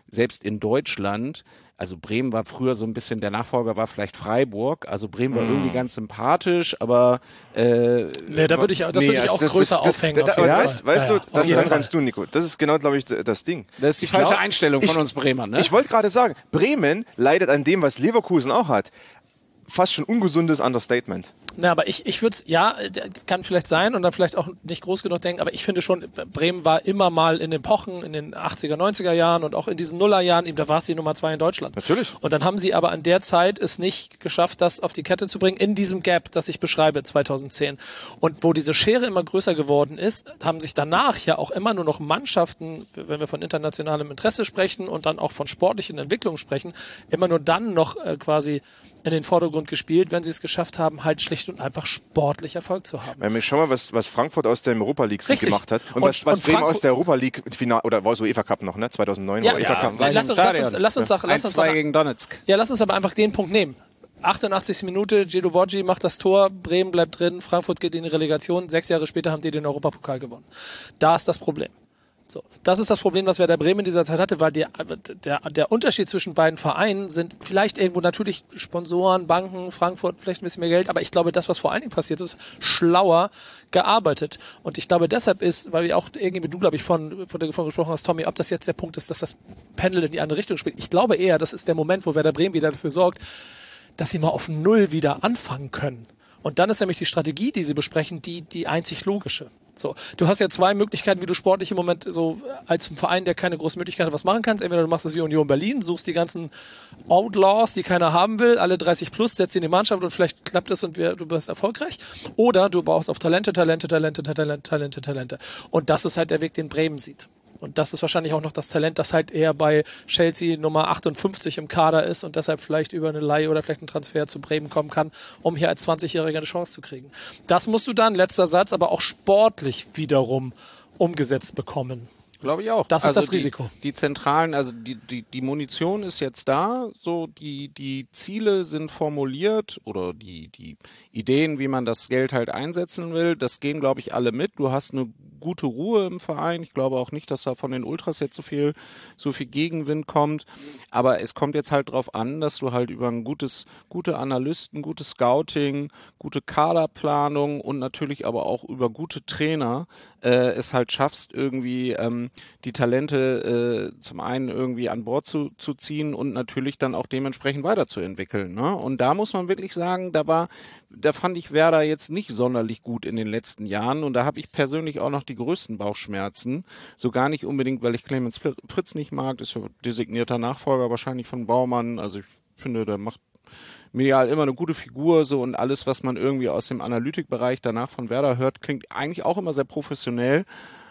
selbst in Deutschland, also Bremen war früher so ein bisschen, der Nachfolger war vielleicht Freiburg, also Bremen war mm. irgendwie ganz sympathisch, aber äh, nee, da würde ich, das nee, würde ich auch das, größer das, das, aufhängen. Das, auf ja? Weißt, weißt ja, du, ja, dann, dann kannst du, Nico, das ist genau, glaube ich, das Ding. Das ist die ich falsche glaub, Einstellung von ich, uns Bremern. Ne? Ich wollte gerade sagen, Bremen leidet an dem, was Leverkusen auch hat. Fast schon ungesundes Understatement. Na, aber ich, ich würde es, ja, kann vielleicht sein und dann vielleicht auch nicht groß genug denken, aber ich finde schon, Bremen war immer mal in den Epochen, in den achtziger, neunziger Jahren und auch in diesen Nullerjahren, da war es die Nummer zwei in Deutschland. Natürlich. Und dann haben sie aber an der Zeit es nicht geschafft, das auf die Kette zu bringen, in diesem Gap, das ich beschreibe, zweitausendzehn. Und wo diese Schere immer größer geworden ist, haben sich danach ja auch immer nur noch Mannschaften, wenn wir von internationalem Interesse sprechen und dann auch von sportlichen Entwicklungen sprechen, immer nur dann noch äh, quasi in den Vordergrund gespielt, wenn sie es geschafft haben, halt schlicht und einfach sportlich Erfolg zu haben. Wenn wir schauen mal, was, was Frankfurt aus der Europa League gemacht hat und, und was, was und Bremen aus der Europa League Final oder war es UEFA Cup noch, ne? zweitausendneun ja, war ja, UEFA Cup. Ja, lass, uns, lass, uns, lass uns ja. lass uns, lass uns eins zwei gegen Donetsk. Ja, lass uns aber einfach den Punkt nehmen. achtundachtzigste Minute, Gelo Boggi macht das Tor, Bremen bleibt drin, Frankfurt geht in die Relegation, sechs Jahre später haben die den Europapokal gewonnen. Da ist das Problem. So, das ist das Problem, was Werder Bremen in dieser Zeit hatte, weil der, der, der Unterschied zwischen beiden Vereinen sind vielleicht irgendwo natürlich Sponsoren, Banken, Frankfurt, vielleicht ein bisschen mehr Geld, aber ich glaube, das, was vor allen Dingen passiert ist, schlauer gearbeitet. Und ich glaube, deshalb ist, weil wir auch irgendwie du, glaube ich, von, von davon gesprochen hast, Tommy, ob das jetzt der Punkt ist, dass das Pendel in die andere Richtung spielt. Ich glaube eher, das ist der Moment, wo Werder Bremen wieder dafür sorgt, dass sie mal auf Null wieder anfangen können. Und dann ist nämlich die Strategie, die sie besprechen, die, die einzig logische. So, du hast ja zwei Möglichkeiten, wie du sportlich im Moment so als Verein, der keine große Möglichkeit hat, was machen kannst. Entweder du machst es wie Union Berlin, suchst die ganzen Outlaws, die keiner haben will, alle dreißig plus, setzt sie in die Mannschaft und vielleicht klappt es und wir, du bist erfolgreich. Oder du baust auf Talente, Talente, Talente, Talente, Talente, Talente. Und das ist halt der Weg, den Bremen sieht. Und das ist wahrscheinlich auch noch das Talent, das halt eher bei Chelsea Nummer achtundfünfzig im Kader ist und deshalb vielleicht über eine Leihe oder vielleicht einen Transfer zu Bremen kommen kann, um hier als zwanzigjähriger eine Chance zu kriegen. Das musst du dann, letzter Satz, aber auch sportlich wiederum umgesetzt bekommen. Glaube ich auch. Das ist also das Risiko. Die, die zentralen, also die, die, die Munition ist jetzt da, so die, die Ziele sind formuliert oder die, die Ideen, wie man das Geld halt einsetzen will, das gehen, glaube ich, alle mit. Du hast eine gute Ruhe im Verein. Ich glaube auch nicht, dass da von den Ultras jetzt so viel, so viel Gegenwind kommt. Aber es kommt jetzt halt drauf an, dass du halt über ein gutes, gute Analysten, gutes Scouting, gute Kaderplanung und natürlich aber auch über gute Trainer äh, es halt schaffst, irgendwie ähm, die Talente äh, zum einen irgendwie an Bord zu, zu ziehen und natürlich dann auch dementsprechend weiterzuentwickeln. Ne? Und da muss man wirklich sagen, da war, da fand ich Werder jetzt nicht sonderlich gut in den letzten Jahren und da habe ich persönlich auch noch die größten Bauchschmerzen. So gar nicht unbedingt, weil ich Clemens Fritz nicht mag, das ist ja designierter Nachfolger wahrscheinlich von Baumann. Also ich finde, der macht medial immer eine gute Figur so und alles, was man irgendwie aus dem Analytikbereich danach von Werder hört, klingt eigentlich auch immer sehr professionell.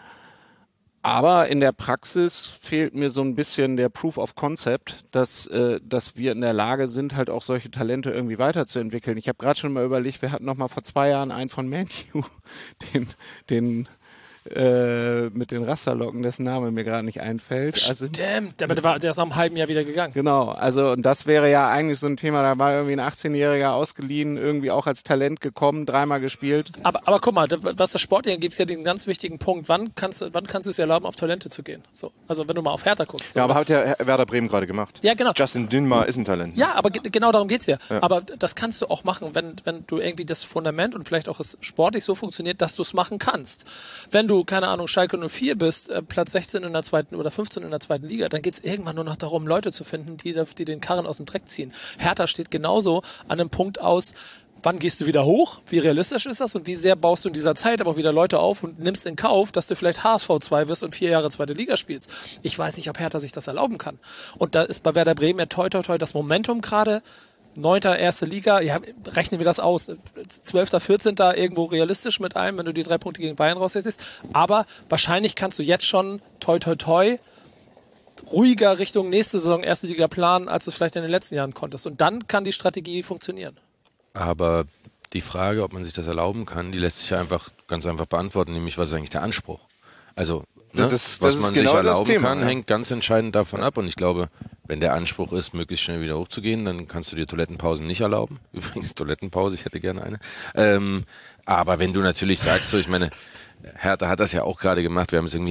Aber in der Praxis fehlt mir so ein bisschen der Proof of Concept, dass, äh, dass wir in der Lage sind, halt auch solche Talente irgendwie weiterzuentwickeln. Ich habe gerade schon mal überlegt, wir hatten noch mal vor zwei Jahren einen von Man U, den, den äh, mit den Rasterlocken, dessen Name mir gerade nicht einfällt. Also, Stimmt, aber der, war, der ist nach einem halben Jahr wieder gegangen. Genau, also und das wäre ja eigentlich so ein Thema, da war irgendwie ein achtzehnjähriger ausgeliehen, irgendwie auch als Talent gekommen, dreimal gespielt. Aber, aber guck mal, was das Sportliche gibt, ist ja den ganz wichtigen Punkt, wann kannst, wann kannst du es erlauben, auf Talente zu gehen? So, also wenn du mal auf Hertha guckst. Ja, oder? aber hat ja Werder Bremen gerade gemacht. Ja, genau. Justin Dünmar ist ein Talent. Ja, aber ge- genau darum geht's ja. ja. Aber das kannst du auch machen, wenn, wenn du irgendwie das Fundament und vielleicht auch es sportlich so funktioniert, dass du es machen kannst. Wenn du, keine Ahnung, Schalke null vier bist, äh, Platz sechzehn in der zweiten oder fünfzehn in der zweiten Liga, dann geht's irgendwann nur noch darum, Leute zu finden, die, die den Karren aus dem Dreck ziehen. Hertha steht genauso an einem Punkt aus, wann gehst du wieder hoch? Wie realistisch ist das? Und wie sehr baust du in dieser Zeit aber auch wieder Leute auf und nimmst in Kauf, dass du vielleicht H S V zwei wirst und vier Jahre zweite Liga spielst? Ich weiß nicht, ob Hertha sich das erlauben kann. Und da ist bei Werder Bremen ja toi toi toi das Momentum gerade. Neunter, erste Liga, ja, rechnen wir das aus. Zwölfter, vierzehnter irgendwo realistisch mit allem, wenn du die drei Punkte gegen Bayern raussetzt. Aber wahrscheinlich kannst du jetzt schon toi toi toi ruhiger Richtung nächste Saison erste Liga planen, als du es vielleicht in den letzten Jahren konntest. Und dann kann die Strategie funktionieren. Aber die Frage, ob man sich das erlauben kann, die lässt sich ja einfach ganz einfach beantworten, nämlich was ist eigentlich der Anspruch? Also, ne, das, das, was das man genau sich erlauben Thema, kann, ja. hängt ganz entscheidend davon ab. Und ich glaube, wenn der Anspruch ist, möglichst schnell wieder hochzugehen, dann kannst du dir Toilettenpausen nicht erlauben. Übrigens, Toilettenpause, ich hätte gerne eine. Ähm, aber wenn du natürlich sagst, so, ich meine, Hertha hat das ja auch gerade gemacht, wir haben jetzt irgendwie ein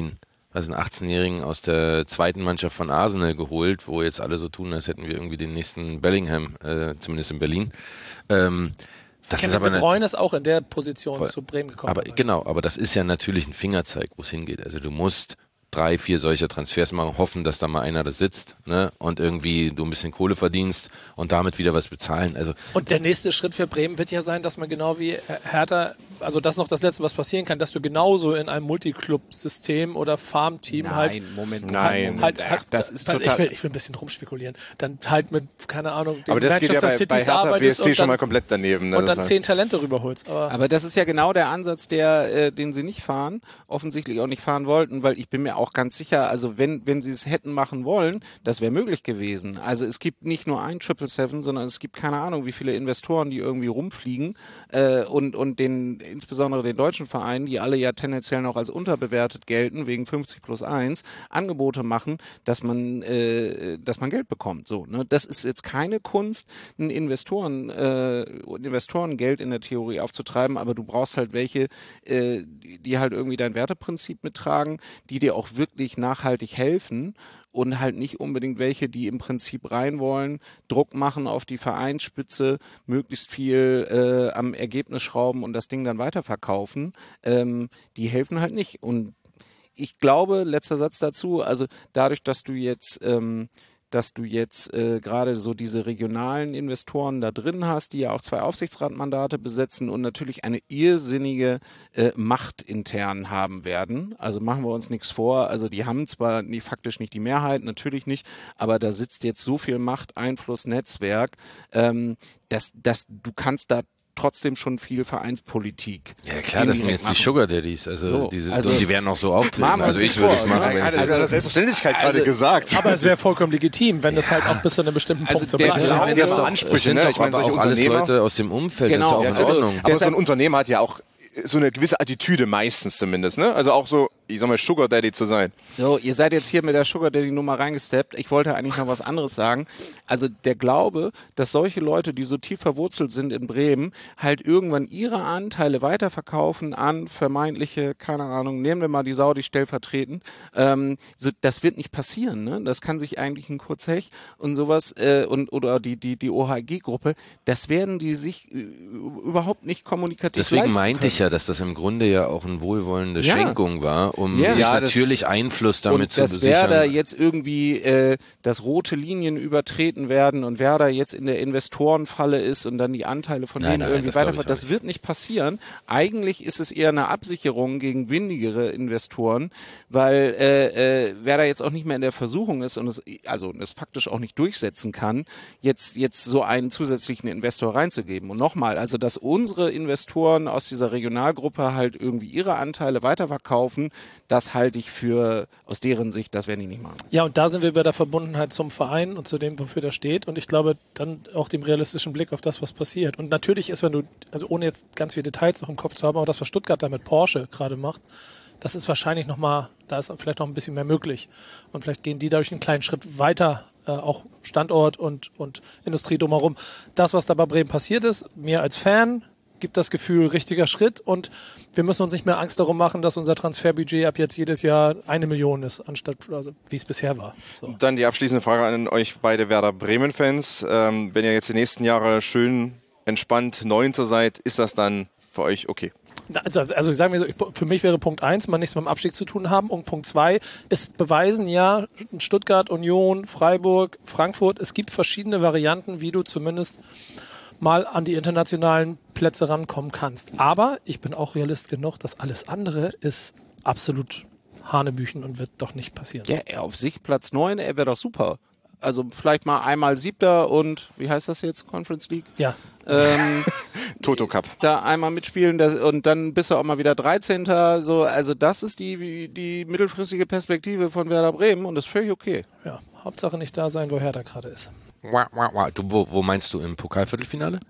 also einen achtzehnjährigen aus der zweiten Mannschaft von Arsenal geholt, wo jetzt alle so tun, als hätten wir irgendwie den nächsten Bellingham, äh, zumindest in Berlin. Ähm, das Kevin ist aber De Bruyne ist auch in der Position voll, zu Bremen gekommen. Aber genau, aber das ist ja natürlich ein Fingerzeig, wo es hingeht. Also du musst drei, vier solcher Transfers machen, hoffen, dass da mal einer da sitzt, ne, und irgendwie du ein bisschen Kohle verdienst und damit wieder was bezahlen. Also und der nächste Schritt für Bremen wird ja sein, dass man genau wie Hertha, also das ist noch das Letzte, was passieren kann, dass du genauso in einem Multiclub-System oder Farmteam Nein, halt... Moment, nein, halt, halt, das ist halt, total... Ich will, ich will ein bisschen rumspekulieren. Dann halt mit, keine Ahnung, den aber das Manchester geht ja bei, City's bei Hertha arbeitest B S C und schon dann, mal komplett daneben. Ne? Und dann das zehn Talente rüberholst. Aber, aber das ist ja genau der Ansatz, der, äh, den sie nicht fahren, offensichtlich auch nicht fahren wollten, weil ich bin mir auch ganz sicher, also wenn, wenn sie es hätten machen wollen, das wäre möglich gewesen. Also es gibt nicht nur ein Triple Seven, sondern es gibt keine Ahnung, wie viele Investoren, die irgendwie rumfliegen äh, und, und den, insbesondere den deutschen Vereinen, die alle ja tendenziell noch als unterbewertet gelten, wegen fünfzig plus eins, Angebote machen, dass man, äh, dass man Geld bekommt. So, ne? Das ist jetzt keine Kunst, ein Investoren, äh, Investorengeld in der Theorie aufzutreiben, aber du brauchst halt welche, äh, die halt irgendwie dein Werteprinzip mittragen, die dir auch wirklich nachhaltig helfen und halt nicht unbedingt welche, die im Prinzip rein wollen, Druck machen auf die Vereinsspitze, möglichst viel äh, am Ergebnis schrauben und das Ding dann weiterverkaufen. Ähm, die helfen halt nicht. Und ich glaube, letzter Satz dazu, also dadurch, dass du jetzt ähm, dass du jetzt äh, gerade so diese regionalen Investoren da drin hast, die ja auch zwei Aufsichtsratmandate besetzen und natürlich eine irrsinnige äh, Macht intern haben werden. Also machen wir uns nichts vor. Also die haben zwar nie, faktisch nicht die Mehrheit, natürlich nicht, aber da sitzt jetzt so viel Macht, Einfluss, Netzwerk, ähm, dass, dass du kannst da trotzdem schon viel Vereinspolitik. Ja klar, das sind jetzt machen. Die Sugar Daddies, also, so, diese, also und die werden auch so auftreten. Also ich würde es machen, wenn es also, das ist Selbstverständlichkeit also, gerade gesagt. Aber es wäre vollkommen legitim, wenn das halt auch bis zu einem bestimmten also Punkt so bleibt. Das sind ja so Ansprüche, ne? Ich meine, solche auch alles Leute aus dem Umfeld, genau. das ist auch in Ordnung. Also, aber so ein Unternehmer hat ja auch so eine gewisse Attitüde meistens zumindest, ne? Also auch so, ich sag mal, Sugar Daddy zu sein. So, ihr seid jetzt hier mit der Sugar Daddy Nummer reingesteppt. Ich wollte eigentlich noch was anderes sagen. Also der Glaube, dass solche Leute, die so tief verwurzelt sind in Bremen, halt irgendwann ihre Anteile weiterverkaufen an vermeintliche, keine Ahnung, nehmen wir mal die Saudi stellvertretend, ähm, so, das wird nicht passieren, ne? Das kann sich eigentlich ein Kurzhech und sowas äh, und oder die die die O H G-Gruppe, das werden die sich äh, überhaupt nicht kommunikativ Deswegen leisten meinte können. ich ja, dass das im Grunde ja auch eine wohlwollende ja. Schenkung war, um ja. sich ja, natürlich Einfluss damit und zu dass besichern. Werder jetzt irgendwie äh, dass rote Linien übertreten werden und Werder jetzt in der Investorenfalle ist und dann die Anteile von nein, denen nein, irgendwie das weiter. ich Das nicht. wird nicht passieren. Eigentlich ist es eher eine Absicherung gegen windigere Investoren, weil äh, äh, Werder jetzt auch nicht mehr in der Versuchung ist und es also es faktisch auch nicht durchsetzen kann, jetzt jetzt so einen zusätzlichen Investor reinzugeben. Und nochmal, also dass unsere Investoren aus dieser Regionalgruppe halt irgendwie ihre Anteile weiterverkaufen, das halte ich für, aus deren Sicht, das werden die nicht machen. Ja, und da sind wir bei der Verbundenheit zum Verein und zu dem, wofür der steht. Und ich glaube, dann auch dem realistischen Blick auf das, was passiert. Und natürlich ist, wenn du, also ohne jetzt ganz viele Details noch im Kopf zu haben, aber das, was Stuttgart da mit Porsche gerade macht, das ist wahrscheinlich nochmal, da ist vielleicht noch ein bisschen mehr möglich. Und vielleicht gehen die dadurch einen kleinen Schritt weiter, äh, auch Standort und, und Industrie drumherum. Das, was da bei Bremen passiert ist, mir als Fan gibt das Gefühl, richtiger Schritt, und wir müssen uns nicht mehr Angst darum machen, dass unser Transferbudget ab jetzt jedes Jahr eine Million ist, anstatt also, wie es bisher war. So. Dann die abschließende Frage an euch beide Werder Bremen-Fans. Ähm, wenn ihr jetzt die nächsten Jahre schön entspannt Neunter seid, ist das dann für euch okay? Also, also ich sage mir so, ich, für mich wäre Punkt eins, mal nichts mit dem Abstieg zu tun haben, und Punkt zwei ist beweisen, ja, Stuttgart, Union, Freiburg, Frankfurt, es gibt verschiedene Varianten, wie du zumindest mal an die internationalen Plätze rankommen kannst. Aber ich bin auch Realist genug, dass alles andere ist absolut Hanebüchen und wird doch nicht passieren. Ja, er auf sich Platz neun, er wäre doch super. Also vielleicht mal einmal Siebter und, wie heißt das jetzt, Conference League? Ja. Ähm, Toto Cup. Da einmal mitspielen das, und dann bist du auch mal wieder dreizehnter So, also das ist die, die mittelfristige Perspektive von Werder Bremen und das ist völlig okay. Ja, Hauptsache nicht da sein, wo Hertha gerade ist. Wah, wah, wah. Du, wo, wo meinst du, im Pokalviertelfinale?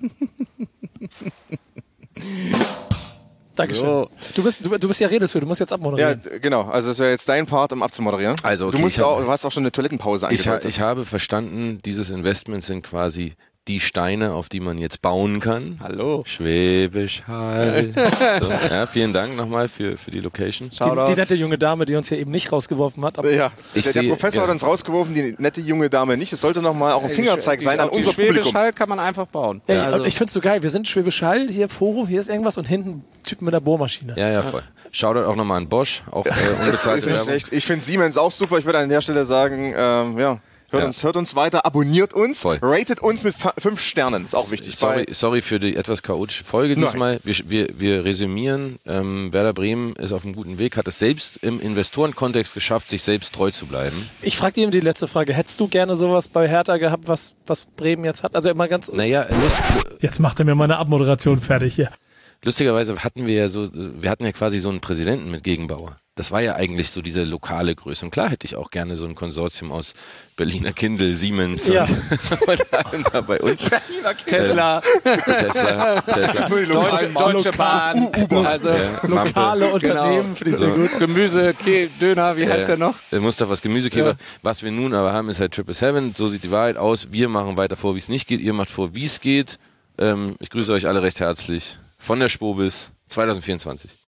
Dankeschön. So. Du bist, du, du bist ja redesführ, du musst jetzt abmoderieren. Ja, genau. Also das wäre jetzt dein Part, um abzumoderieren. Also, okay, du, musst hab, auch, du hast auch schon eine Toilettenpause ich, eingedeutet. ich habe verstanden, dieses Investment sind quasi die Steine, auf die man jetzt bauen kann. Hallo. Schwäbisch Hall. So, ja, vielen Dank nochmal für, für die Location. Die, die nette junge Dame, die uns hier eben nicht rausgeworfen hat. Aber ja, ich der, seh, der Professor ja. hat uns rausgeworfen, die nette junge Dame nicht. Es sollte nochmal auch ein Fingerzeig sein an unser Schwäbisch Publikum. Hall kann man einfach bauen. Ey, also. Ich find's so geil. Wir sind Schwäbisch Hall, hier Forum, hier ist irgendwas und hinten Typen mit der Bohrmaschine. Ja, ja, voll. Shoutout auch nochmal an Bosch, auch äh, unbezahlte Werbung. Schlecht. Ich finde Siemens auch super. Ich würde an der Stelle sagen, ähm, ja, hört, ja. Uns, hört uns weiter, abonniert uns, voll. Ratet uns mit fa- fünf Sternen. Ist auch wichtig. Sorry, sorry für die etwas chaotische Folge Nein. diesmal. Wir, wir, wir resümieren, ähm, Werder Bremen ist auf einem guten Weg, hat es selbst im Investorenkontext geschafft, sich selbst treu zu bleiben. Ich frage dir eben die letzte Frage. Hättest du gerne sowas bei Hertha gehabt, was, was Bremen jetzt hat? Also immer ganz... Naja, lust, Jetzt macht er mir meine Abmoderation fertig hier. Lustigerweise hatten wir ja so, wir hatten ja quasi so einen Präsidenten mit Gegenbauer. Das war ja eigentlich so diese lokale Größe. Und klar hätte ich auch gerne so ein Konsortium aus Berliner Kindle, Siemens ja. und, und da bei uns. Tesla. Äh, Tesla. Tesla. Deutsche, Deutsche Bahn. U-Bahn. Also ja, lokale Mampe. Unternehmen, genau. finde ich So. sehr gut. Gemüse, Ke- Döner, wie Ja, heißt der noch? Der Mustafas Gemüsekäfer. Ja. Was wir nun aber haben, ist halt Triple Seven. So sieht die Wahrheit aus. Wir machen weiter vor, wie es nicht geht. Ihr macht vor, wie es geht. Ähm, ich grüße euch alle recht herzlich von der Spobis zwanzig vierundzwanzig.